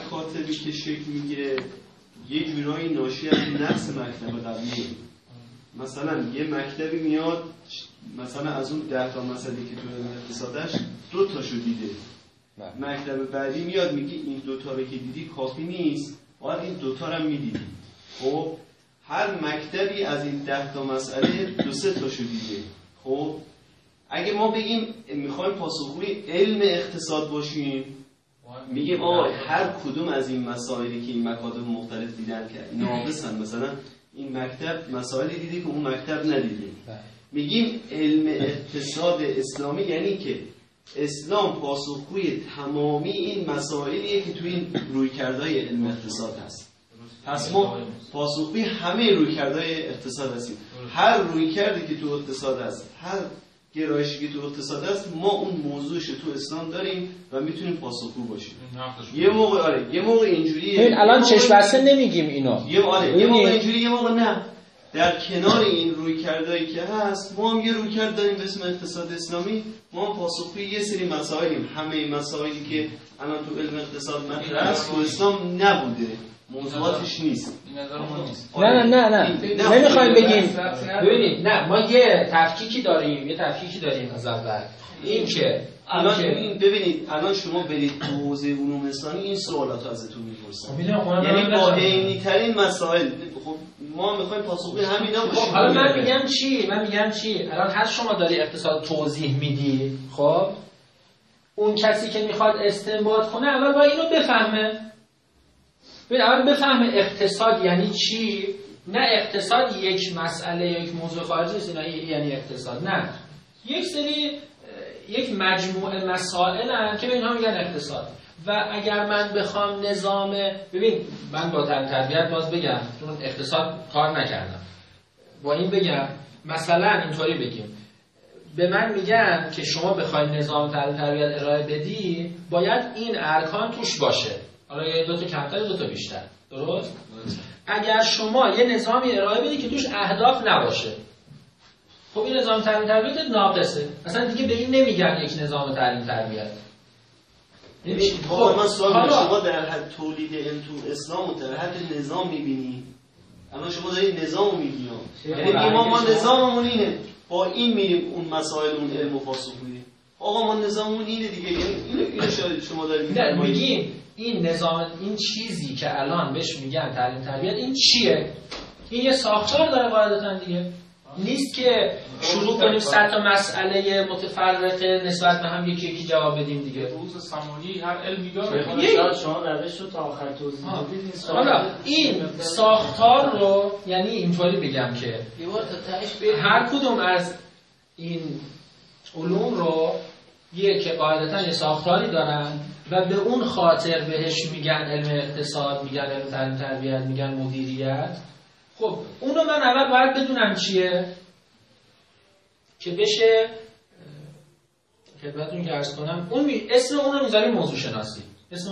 مکاتبی که شکل میگیره یه جورایی ناشی از نقص مکتب قبلی. مثلا یه مکتبی میاد مثلا از اون 10 تا مسئله که تو علم اقتصادش 2 تاشو دیده، مکتب بعدی میاد میگه این 2 تا رو که دیدی کافی نیست، باید این 2 تا رو هم میدیدی. خب هر مکتبی از این 10 تا مسئله 2-3 تاشو دیده. خب اگه ما بگیم میخوایم پاسخگوی علم اقتصاد باشیم، میگیم آقا هر کدوم از این مسائلی که این مکاتب مختلف دیدن که ناقصن، مثلا این مکتب مسائلی دیده که اون مکتب ندیده، میگیم علم اقتصاد اسلامی یعنی که اسلام پاسخگوی تمامی این مسائلیه که تو این رویکردهای علم اقتصاد هست. پس ما پاسخگوی همه رویکردهای اقتصاد هستیم. هر رویکردی که تو اقتصاد هست، هر گرایشی که تو اقتصاد هست، ما اون موضوعش تو اسلام داریم و میتونیم پاسخگو باشیم. یه موقع اینجوریه، الان چشم بسته نمیگیم اینو، یه موقع اینجوری، یه موقع نه. در کنار این رویکردایی که هست، ما هم یه رویکرد داریم به اسم اقتصاد اسلامی. ما پاسخگوی یه سری مسائلیم. همه این مسائلی که الان تو علم اقتصاد مطرح است تو اسلام نبوده، موضوعاتش نیست. نه نمیخوایم بگیم. ببینید نه، ما یه تفکیکی داریم از اول. این که الان ببینید الان شما برید تو حوزه علوم انسانی این سوالاتو ازتون میپرسن، یعنی با عینی‌ترین مسائل. خب ما میخوایم پاسخگوی همینا باشیم. حالا من میگم چی الان هر شما داری اقتصاد توضیح میدی، خب اون کسی که میخواد استنباط کنه اول باید اینو بفهمه. اول بفهمه اقتصاد یعنی چی. نه اقتصاد یک مسئله، یک موضوع خارجی است، نه یعنی اقتصاد. نه، یک مجموعه مسائلن که به اینها میگن اقتصاد. و اگر من بخوام نظام، ببین من با تربیت باز بگم، چون اقتصاد کار نکردم، با این بگم مثلا اینطوری بگیم، به من میگن که شما بخوای نظام تعلیم تربیت ارائه بدی باید این ارکان توش باشه. حالا یه 2 تا کمتر 2 تا بیشتر، درست؟ اگر شما یه نظامی ارائه بدی که توش اهداف نباشه، خب این نظام تعلیم تربیت ناقصه. اصلا دیگه به این نمیگن یک نظام تعلیم تربیت. خب من سوال شما در حد تولید علم تو اسلام و در حد نظام میبینی؟ اما شما دارید نظام میبینی، یعنی ما نظاممون اینه، با این میریم اون مسائل اون علم و پاسخ میدیم. آقا ما نظاممون اینه دیگه، یعنی اینو شاید شما دارید میگیم این نظام، این چیزی که الان بهش میگن تعلیم تربیت، این چیه؟ این یه ساختار داره قاعدتاً دیگه. نیست که شروع کنیم 100 تا مسئله متفرقه نسبت به هم یکی جواب بدیم دیگه. روز سمانی هر علمی داره. شما روش رو تا آخر توضیح بدید. حالا این ساختار رو یعنی اینطوری بگم که هر کدوم از این علوم رو که قاعدتاً یه ساختاری دارن و به اون خاطر بهش میگن علم اقتصاد، میگن علم تعلیم تربیت، میگن مدیریت. خب اونو من اول باید بدونم چیه که بشه خدمتتون که عرض کنم اسم اونو میذاریم موضوع شناسی.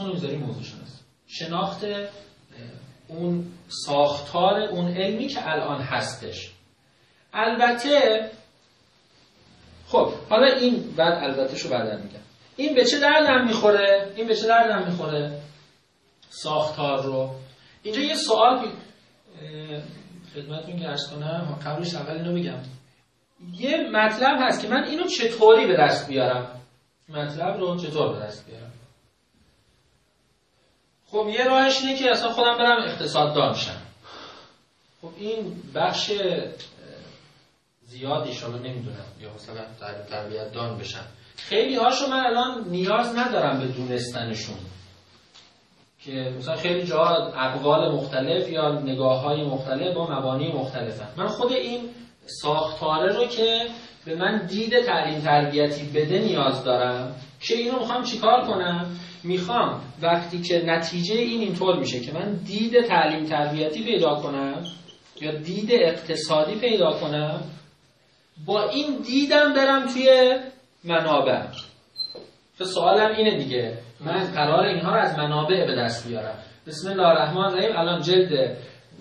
شناخت اون ساختار اون علمی که الان هستش. البته خب حالا این بعد البته شو بعدا میگم. این به چه دردم میخوره؟ ساختار رو. اینجا یه سوال خدمتتون که عرض کنم، قبلش اول اینو بگم. یه مطلب هست که من اینو چطوری به دست بیارم؟ خب یه راهش اینه که اصلا خودم برم اقتصاددان شم. خب این بخش زیادی شما نمیدونم، یا مثلا تربیت دان بشم. خیلی هاشو من الان نیاز ندارم به دونستنشون، که مثلا خیلی جاها اقوال مختلف یا نگاه‌های مختلف با مبانی مختلفن. من خود این ساختاره رو که به من دید تعلیم تربیتی بده نیاز دارم که اینو میخوام چیکار کنم؟ میخوام وقتی که نتیجه اینطور میشه که من دید تعلیم تربیتی پیدا کنم یا دید اقتصادی پیدا کنم، با این دیدم برم توی منابع. سوالم اینه دیگه، من قرار اینها رو از منابع به دست بیارم. بسم الله الرحمن الرحیم. الان جلد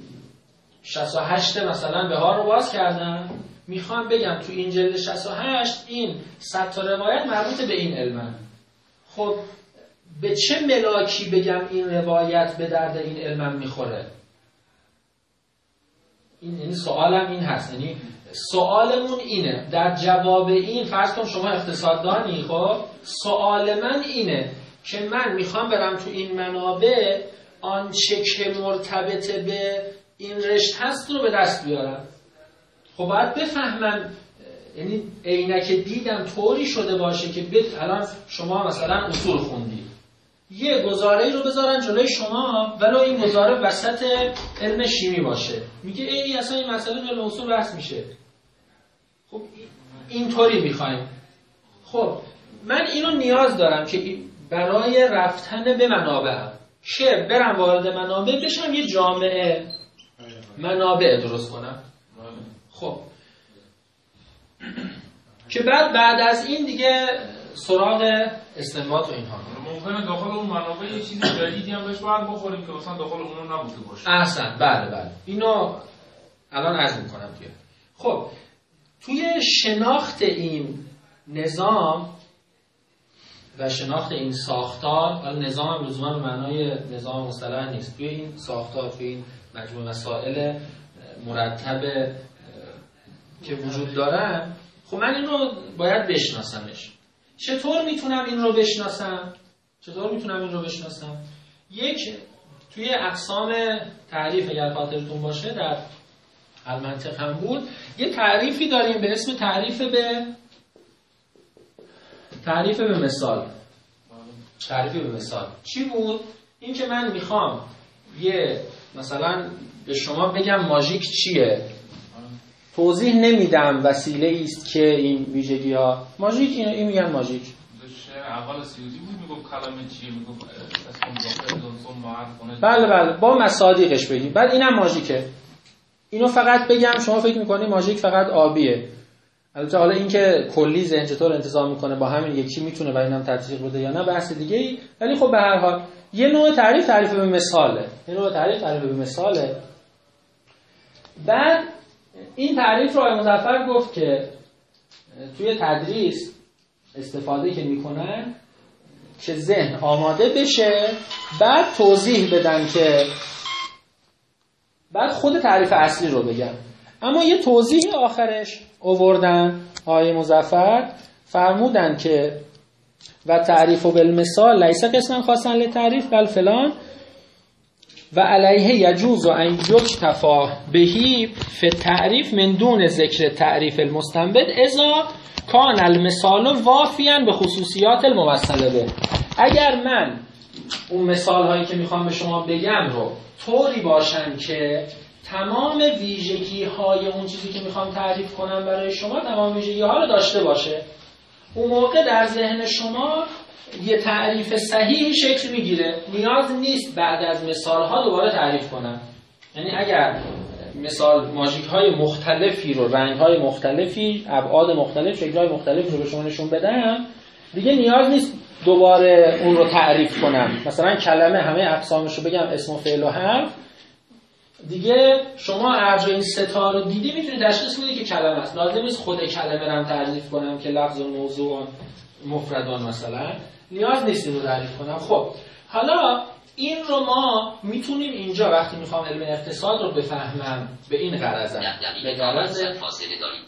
68 مثلا بهار رو باز کردم، میخوام بگم تو این جلد 68 این 100 تا روایت مربوط به این علمن. خب به چه ملاکی بگم این روایت به درد این علمم میخوره؟ این سوالم این هست، یعنی سوالمون اینه، در جواب این فرض کن شما اقتصاددانی، خب سوال من اینه که من میخوام برم تو این منابع آنچه که مرتبط به این رشته هست رو به دست بیارم. خب باید بفهمم، یعنی عینک دیدم طوری شده باشه که الان شما مثلا اصول خوندید، یه گزاره‌ای رو بذارن جلوی شما ولو این گزاره وسط علم شیمی باشه، میگه ای اصلا این مسئله علم اصول بحث میشه. خب اینطوری میخوایم. خب من اینو نیاز دارم که برای رفتن به منابع که برم وارد منابع بشم، یه جامعه منابع درست کنم. خب که بعد از این دیگه سراغ استنباط و اینها. ممکنه داخل اون منابع یه چیزی جدیدی هم بهش باید بخوریم که مثلا داخل اونو نبوده باشه. احسن، بله اینو الان عرض میکنم دیگه. خب توی شناخت این نظام و شناخت این ساختار، نظام هم لزوما به معنای نظام مصطلح نیست، توی این ساختار، توی این مجموعه مسائل مرتب که وجود دارن، خب من این رو باید بشناسمش. چطور میتونم این رو بشناسم؟ یک، توی اقسام تعریف اگر خاطرتون باشه در المنطق هم بود، یه تعریفی داریم به اسم تعریف به مثال. تعریف به مثال چی بود؟ این که من میخوام یه مثلا به شما بگم ماژیک چیه، توضیح نمیدم وسیله است که این ویژگی ها ماژیک، این میگن ماژیک. اول سیوزی بود میگفت کلمه چیه، میگفت بله با مصادیقش بگیم. بعد اینم ماژیکه. اینو فقط بگم شما فکر میکنی ماژیک فقط آبیه. البته حالا این که کلی ذهن چطور انتظام میکنه با همین یکی میتونه و اینم تطبیق بده یا نه بحث دیگه ای، ولی خب به هر حال یه نوع تعریف به مثاله. بعد این تعریف رو آقای مظفر گفت که توی تدریس استفاده که میکنن که ذهن آماده بشه، بعد توضیح بدن که بعد خود تعریف اصلی رو بگن. اما یه توضیح آخرش آوردن آقای مظفر، فرمودن که و تعریف بالمثال لیس قسما خاصا للتعریف بل فلان و علیه یجوز ان یکتفی بهی فی التعریف من دون ذکر تعریف المستنبط اذا کان المثال وافیا به خصوصیات الممثله به. اگر من اون مثال هایی که میخوام به شما بگم رو طوری باشن که تمام ویژگی های اون چیزی که میخوام تعریف کنم برای شما تمام ویژگی ها رو داشته باشه، اون موقع در ذهن شما یه تعریف صحیحی شکل میگیره. نیاز نیست بعد از مثال ها دوباره تعریف کنم. یعنی اگر مثال ماژیک های مختلفی رو، رنگ های مختلفی، ابعاد مختلف، شکل های مختلفی رو به شما نشون بدم، دیگه نیاز نیست دوباره اون رو تعریف کنم. مثلا کلمه همه اقسامش رو بگم، اسم و فعل و حرف، دیگه شما ارجاع این ستا رو دیدی میتونید تشخیص بدید که کلمه است. لازم نیست خود کلمه رو تعریف کنم که لفظ و موضوع مفردان مثلا، نیاز نیست این رو تعریف کنم. خب حالا این رو ما میتونیم اینجا وقتی میخوام علم اقتصاد رو بفهمم به این غرضم، به غرض فاصله داریم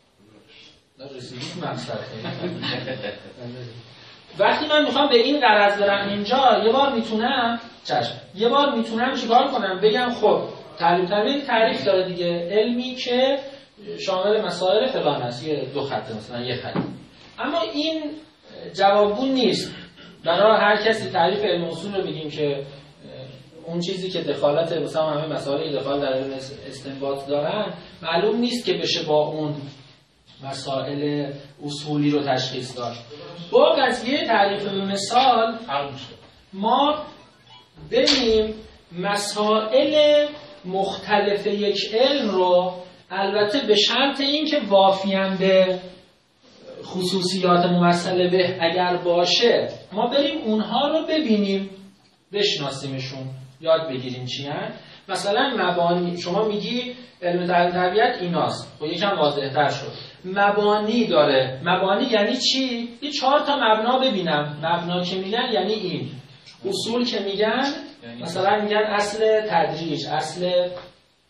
وقتی من میخوام به این غرض برم اینجا، یه بار میتونم چیکار کنم؟ بگم خب تعریف داره دیگه، علمی که شامل مسائل فلان است، یه دو خط مثلا یه خط. اما این جوابگو نیست. برای هر کسی تعریف علم اصول رو بگیم که اون چیزی که دخالت مثلا همه مسائل دخالت در علم استنباط دارن، معلوم نیست که بشه با اون مسائل اصولی رو تشخیص داد. با قضیه تعریف به مثال ما بریم مسائل مختلف یک علم رو، البته به شرط این که وافیان به خصوصیات ممثله به اگر باشه، ما بریم اونها رو ببینیم، بشناسیمشون، یاد بگیریم چی هن. مثلا مبانی، شما میگی علم طبیعت ایناست، خب یکم واضح‌تر شد. مبانی داره. مبانی یعنی چی؟ یه 4 تا مبنا ببینم. مبنا که میگن یعنی این. اصول که میگن مثلا میگن اصل تدریج، اصل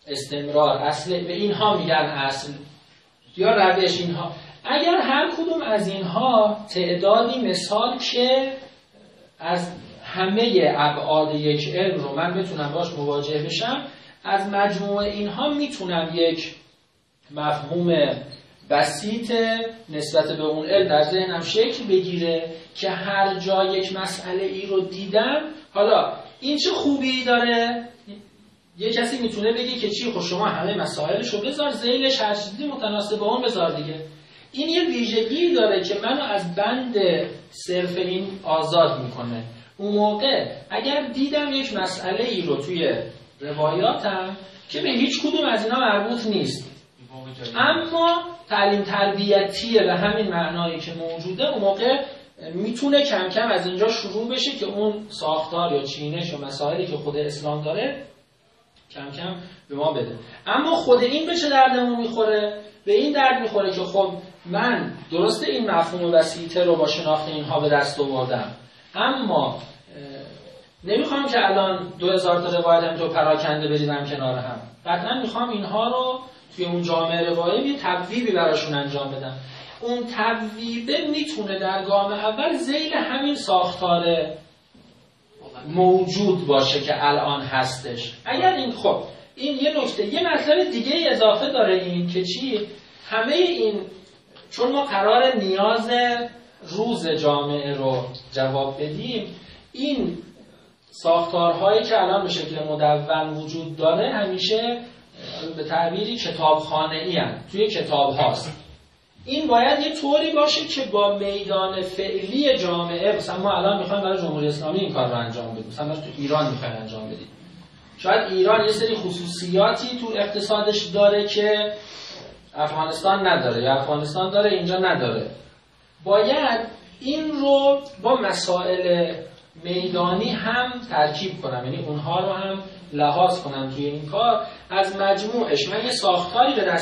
استمرار، اصل، به اینها میگن اصل یا روش. اینها اگر هر کدوم از اینها تعدادی مثال که از همه ابعاد یک علم رو من بتونم باش مواجه بشم، از مجموع اینها میتونم یک مفهوم بسیط نسبت به اون علم در ذهنم شکل بگیره که هر جا یک مسئله ای رو دیدم، حالا این چه خوبی داره؟ یه کسی میتونه بگه که چی، خب شما همه مسائلشو بذار ذیلش هر چیزی متناسب با اون بذار دیگه. این یه ویژگی داره که منو از بند صرف این آزاد میکنه. اون موقع اگر دیدم یک مسئله ای رو توی روایاتم که به هیچ کدوم از اینا مربوط نیست، اما تعلیم تربیتیه به همین معنایی که موجوده، اون موقع میتونه کم کم از اینجا شروع بشه که اون ساختار یا چینش یا مسائلی که خود اسلام داره کم کم به ما بده. اما خود این به چه دردمون میخوره؟ به این درد میخوره که خب من درسته این مفهوم وسیع‌تر رو با شناخت اینها به دست آوردم، اما نمیخوام که الان 2000 تا روایت همینطور پراکنده بریزم کنار هم. قطعا میخوام اینها رو توی اون جامعه روایی یه تبویبی براشون انجام بدم. اون تبویبه میتونه در گام اول ذیل همین ساختار موجود باشه که الان هستش. اگر این خب این یه نکته، یه مطلب دیگه اضافه داره، این که چی؟ همه این چون ما قرار نیاز روز جامعه رو جواب بدیم، این ساختارهایی که الان به شکل مدون وجود داره همیشه به تعبیری کتابخانه‌ای هستند، توی کتاب هاست. این باید یه طوری باشه که با میدان فعلی جامعه، مثلا ما الان میخوایم برای جمهوری اسلامی این کار رو انجام بدیم، مثلا تو ایران میخوایم انجام بدیم. شاید ایران یه سری خصوصیاتی تو اقتصادش داره که افغانستان نداره یا افغانستان داره اینجا نداره. باید این رو با مسائل میدانی هم ترکیب کنم، یعنی اونها رو هم لحاظ کنم توی این کار. از مجموعش من یه ساختاری به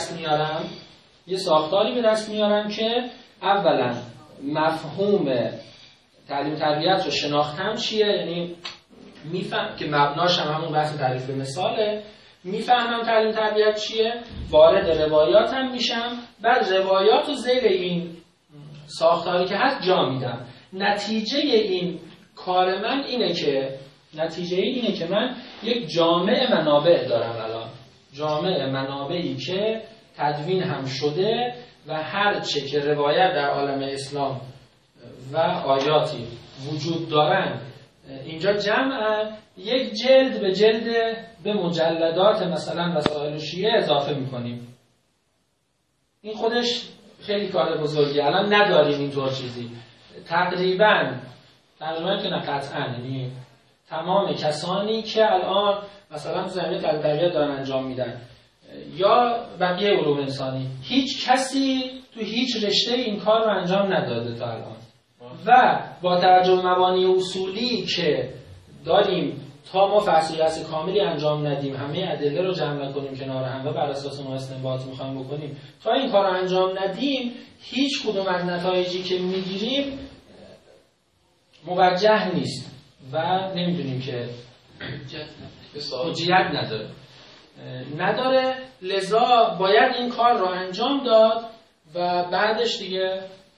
دست میارم که اولا مفهوم تعلیم تربیت رو شناختم چیه، یعنی میفهم که مبناش هم همون بحث تعریف مثاله، میفهمم تعلیم تربیت چیه، وارد روایاتم میشم، بعد روایات رو ذیل این ساختاری که هست جا میدم. نتیجه این کار من اینه که من یک جامع منابع دارم الان، جامع منابعی که تدوین هم شده و هر چه که روایت در عالم اسلام و آیاتی وجود دارن اینجا جمع، یک جلد به جلد به مجلدات مثلا وسائل شیعه اضافه میکنیم. این خودش خیلی کار بزرگی، الان نداریم اینطور چیزی. تقریبا که نه قطعا، یعنی تمام کسانی که الان مثلا تو زمینه تعلیم تربیت دارن انجام میدن یا بقیه علوم انسانی، هیچ کسی تو هیچ رشته این کار رو انجام نداده تا الان. و با توجه به مبانی اصولی که داریم، تا ما فرضیه کاملی انجام ندیم، همه ادله رو جمع نکنیم کنار هم و بر اساس اون استنباط می‌خوایم بکنیم، تا این کار رو انجام ندیم، هیچ کدوم از نتایجی که میگیریم موجه نیست و نمیدونیم که حجیت نداره. لذا باید این کار رو انجام داد و بعدش دیگه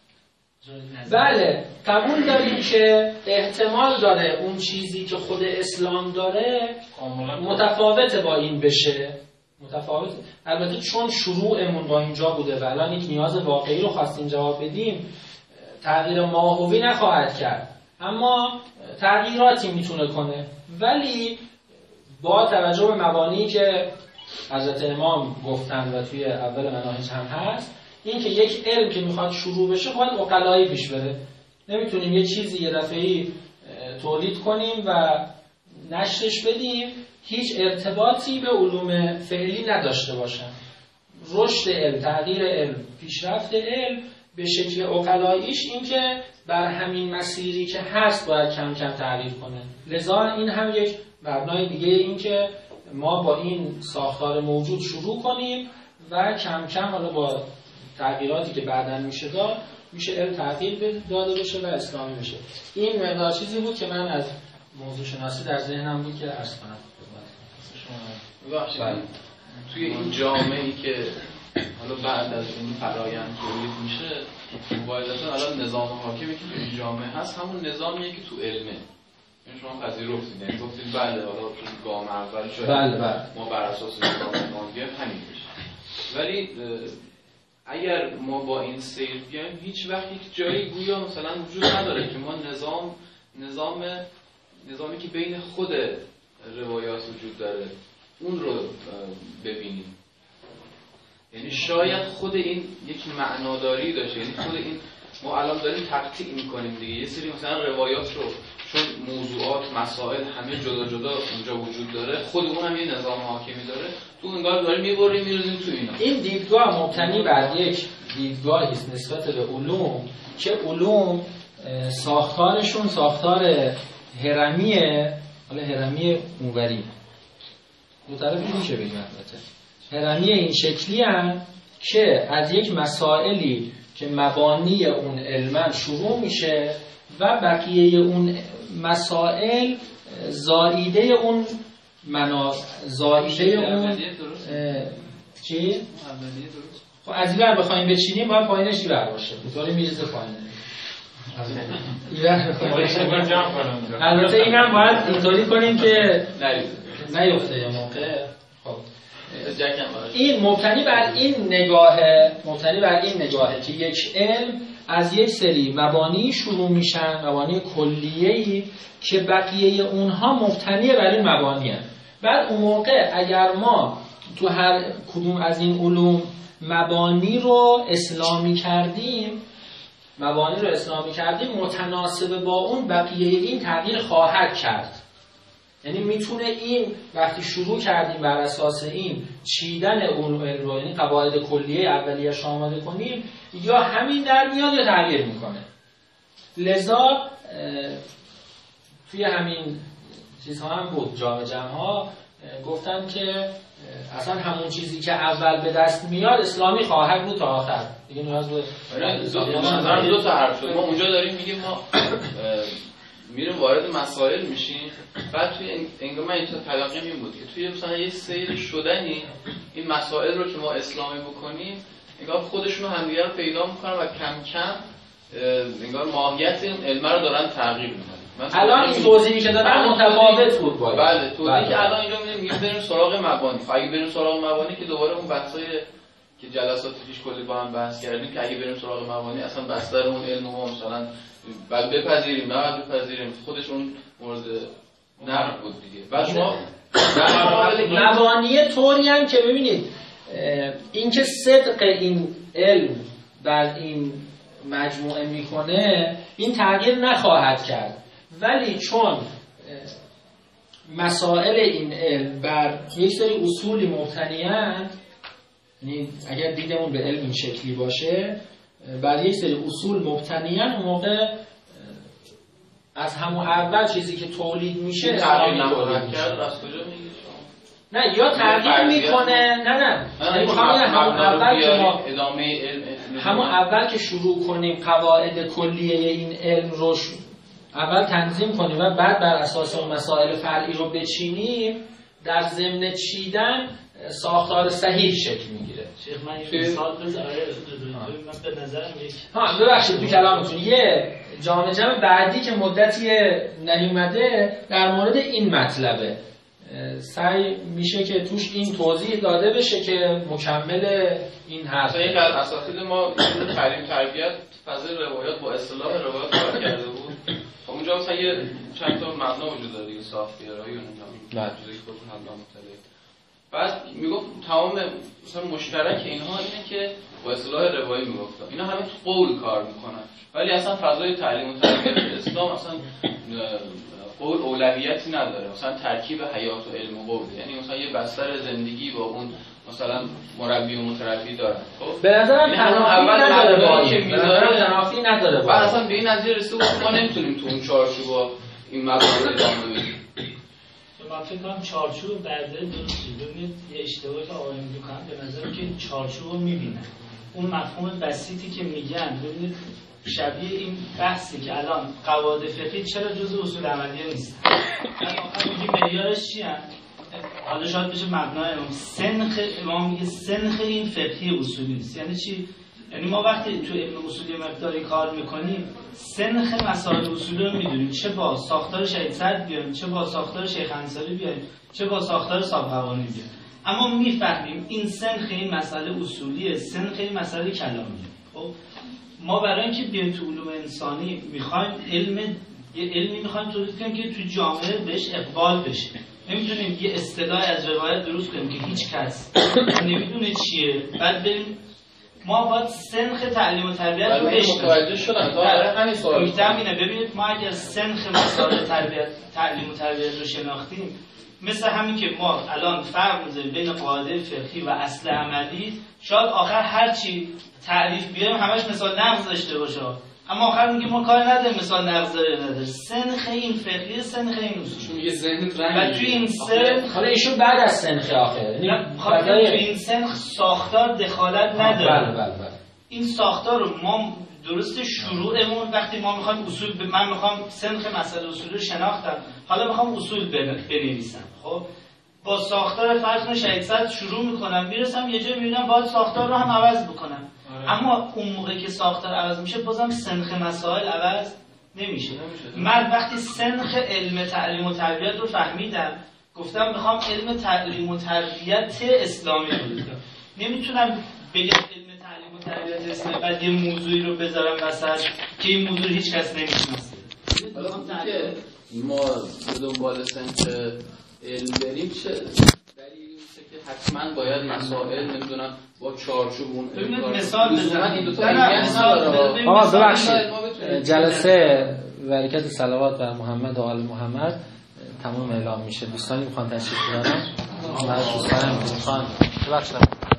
بله قبول داریم که احتمال داره اون چیزی که خود اسلام داره متفاوته با این بشه، متفاوت. البته چون شروعمون با اینجا بوده و الان یک نیاز واقعی رو خواستیم جواب بدیم، تغییر ماهوی نخواهد کرد، اما تغییراتی میتونه کنه. ولی با توجه به مبانی که حضرت امام گفتن و توی اول مناهج هم هست، این که یک علم که میخواد شروع بشه باید عقلایی پیش بره. نمیتونیم یه چیزی یه دفعه‌ای تولید کنیم و نشرش بدیم هیچ ارتباطی به علوم فعلی نداشته باشن. رشد علم، تغییر علم، پیشرفت علم به شکل عقلاییش این که بر همین مسیری که هست باید کم کم تغییر کنه. لذا این هم یک مبنای دیگه، این که ما با این ساختار موجود شروع کنیم و کم کم حالا با تغییراتی که بعداً میشه علم تغییر داده بشه و اسلامی بشه. این مقدار چیزی بود که من از موضوع شناسی در ذهنم بود که عرض کنم. توی این جامعه‌ای که حالا بعد از این فرآیند تولید میشه مبایدتا الان نظام حاکمی که توی این جامعه هست همون نظامیه که تو علمه. این شما پذیرفتید، یعنی گفتید بله حالا تو گام اول شاید ما بر اساس نظام مادیات همین میشه، ولی اگر ما با این سیر بیایم هیچ وقت یک جایی گویا مثلا وجود نداره که ما نظامی که بین خود روایات وجود داره اون رو ببینیم. یعنی شاید خود این یک معناداری داشته، یعنی خود این ما الان داریم تقطیع میکنیم دیگه، یه سری مثلا روایات رو چون موضوعات مسائل همه جدا جدا اونجا وجود داره، خود اون هم یه نظام حاکمی داره، تو انگار داریم میبریم میرزیم تو اینا. این دیدگاه مبتنی بر یک دیدگاهی است نسبت به علوم که علوم ساختارشون ساختار هرمیه، حالا هرمی اونوری دو طرفی میشه بگیم البته، هرمی این شکلی هست که از یک مسائلی که مبانی اون علم شروع میشه و بقیه اون مسائل زائیده اون زائیده اون چی؟ خب از این بر بخوایم بچینیم باید پایینش این بر باشه، بطوری میرزه پایینه البته این هم باید اینطوری کنیم که نیفته یه موقع. خب این مبتنی بر این نگاهه که یک علم از یک سری مبانی شروع میشن، مبانی کلیه‌ای که بقیه اونها مبتنی بر این مبانی هست. بعد اون موقع اگر ما تو هر کدوم از این علوم مبانی رو اسلامی کردیم متناسب با اون بقیه این تغییر خواهد کرد. یعنی میتونه این وقتی شروع کردیم بر اساس این چیدن علوم رو، یعنی قواعد کلیه اولیه‌اش آماده کنیم، یا همین در میاد یا تغییر میکنه. لذا توی همین چیزها هم بود، جام‌ها گفتن که اصلا همون چیزی که اول به دست میاد اسلامی خواهد بود تا آخر. دیگه نیاز به دو تا حرف شد. ما اونجا داریم میگیم ما میریم وارد مسائل میشیم، بعد توی انگار من این تلقی این بود که توی مثلا یه سیر شدنی این مسائل رو که ما اسلامی بکنیم انگار خودشونو همدیگه رو پیدا میکنن و کم کم انگار ماهیت این علم رو دارن تغییر میکنن. الان این توضیحی که دارن متفاوت بود باید. بله توضیحی که الان اینجا میگیم بریم سراغ مبانی. اگه بریم سراغ مبانی که دوباره اون بحثای که جلسات پیش کلی با هم بحث کردیم که اگه بریم سراغ مبانی اصلا بستر اون علم ما مثلا بعد بپذیریم نه بعد بپذیریم خودش اون مورد نقد بود دیگه. بعد ما مبانی طوری هم که ببینید اینکه صدق این علم در این مجموعه میکنه این تغییر نخواهد کرد، ولی چون مسائل این علم بر یک سری اصولی مبتنی‌اند، یعنی اگر دیدمون به علم این شکلی باشه بر یک سری اصول مبتنی‌اند، اون موقع از همون اول چیزی که تولید میشه تغییر نخواهد کرد. از کجا میگی شما؟ نه یا تغییر میکنه نه همون اول که شروع کنیم قواعد کلیه این علم رو اول تنظیم کنیم و بعد بر اساس اون مسائل فرعی رو بچینیم، در ضمن چیدن ساختار صحیح شکل میگیره. شیخ من یه مثال بزنم به نظرم ببخشید تو کلامتون یه جامعه بعدی که مدتی نیومده در مورد این مطلبه، سعی میشه که توش این توضیح داده بشه که مکمل این حرف. یک از اساتید ما تعلیم تربیت فضای روایات با اصطلاح روایات کار کرده بود. اونجا مثلا یه چند تا مبنا وجود داره دیگه، ساختگرایی و چیزایی که خودتون حالا مطالعه. بعد میگفت تمام مثلا مشترک اینها اینه که با اصطلاح روایی میگفتن اینا همه تو قول کار میکنن، ولی اصلا فضای تعلیم و تربیت اسلام اصلا قول اولویتی نداره. مثلا ترکیب حیات و علم و قول، یعنی مثلا یه بستر زندگی با اون مثلا مربی و متربی داره. خب به نظرم تنافی نداره. بعد اصلا به این نتیجه رسیدیم ما نمیتونیم تو اون چارچوب این مباحث ادامه بدیم. من فکر کنم چارچوب در ذهن درستی. ببینید یه اشتباهی که آقایون میکنن به نظرم که چارچوب رو میبینن، اون مفهوم بسیطی که میگن ببینید شبیه این بحثی که الان قواعد فقهی چرا جزء اصول عملیه نیست. الان میگیم معیارش چی هست؟ حالا شاید بشه مبنای امام سنخ امام میگه سنخ این فقهی اصولی است. یعنی چی؟ یعنی ما وقتی تو علم اصولی مقداری کار میکنیم سنخ مسائل اصولی رو میدونیم، چه با ساختار شهید صدر بیایم، چه با ساختار شیخ انصاری بیایم، چه با ساختار صاحبقوانی بیایم، اما میفهمیم این سنخ این مسئله اصولیه، سنخ این مسئله کلامیه. خب ما برای اینکه بیایم تو علوم انسانی میخوایم یه علمی میخوایم تولید کنیم که تو جامعه بهش اقبال بشه. نمیتونیم یه اصطلاح از روایت درست کنیم که هیچ کس نمیدونه چیه، بعد بریم ما باید سنخ تعلیم و تربیت رو بشناسیم. متوجه شدم. داره همین سوال. اینه ببینید ما اگر سنخ مسائل تعلیم و تربیت رو شناختیم، مثل همین که ما الان فرق می‌ذاریم بین قاعده فقهی و اصل عملی، شاید آخر هر چی تعریف بیاریم همش مثال نقض داشته باشه، اما آخر میگه ما کار نداریم مثال نقض داره نداره. سنخ این فقهی، سنخ این اصول. میگه ذهن و توی این سنخ حالا ایشون بعد از سنخ آخر توی این سنخ ساختار دخالت نداره. بله. این ساختار رو ما درست شروعمون وقتی ما میخوایم اصول من میخوام سنخ مسئله اصول رو شناختم، حالا میخوام اصول بنویسم. خب با ساختار فرض شهید صدر شروع میکنم، میرسم یه جایی میبینم باید ساختار رو هم عوض بکنم. اما اون موقع که ساختار عوض میشه بازم سنخ مسائل عوض نمیشه. من وقتی سنخ علم تعلیم و تربیت رو فهمیدم، گفتم میخوام علم تعلیم و تربیت اسلامی رو بگم. نمیتونم بگم علم تعلیم و تربیت اسلامی بعد یه موضوعی رو بذارم وسط که این موضوع هیچ کس نمیشناسه. حالا که ما دنبال سنخ علم بریم چه دلیلی میشه که حتما باید مسائل نمیدونم با چارچوب اون مثال بزنم. این دو تا آقا ببخشید جلسه برکت صلوات بر محمد و آل محمد تمام اعلام میشه. دوستانی میخوان تشریف بیارن برای دوستانم میخوان ببخشید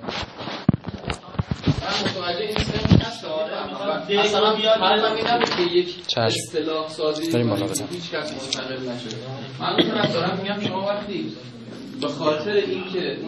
من متوجه این سنخ هستم. اصلا حرفم این نبود که یک اصطلاح سازی هیچ کس مستقل نشده. من دارم میگم شما وقتی به خاطر اینکه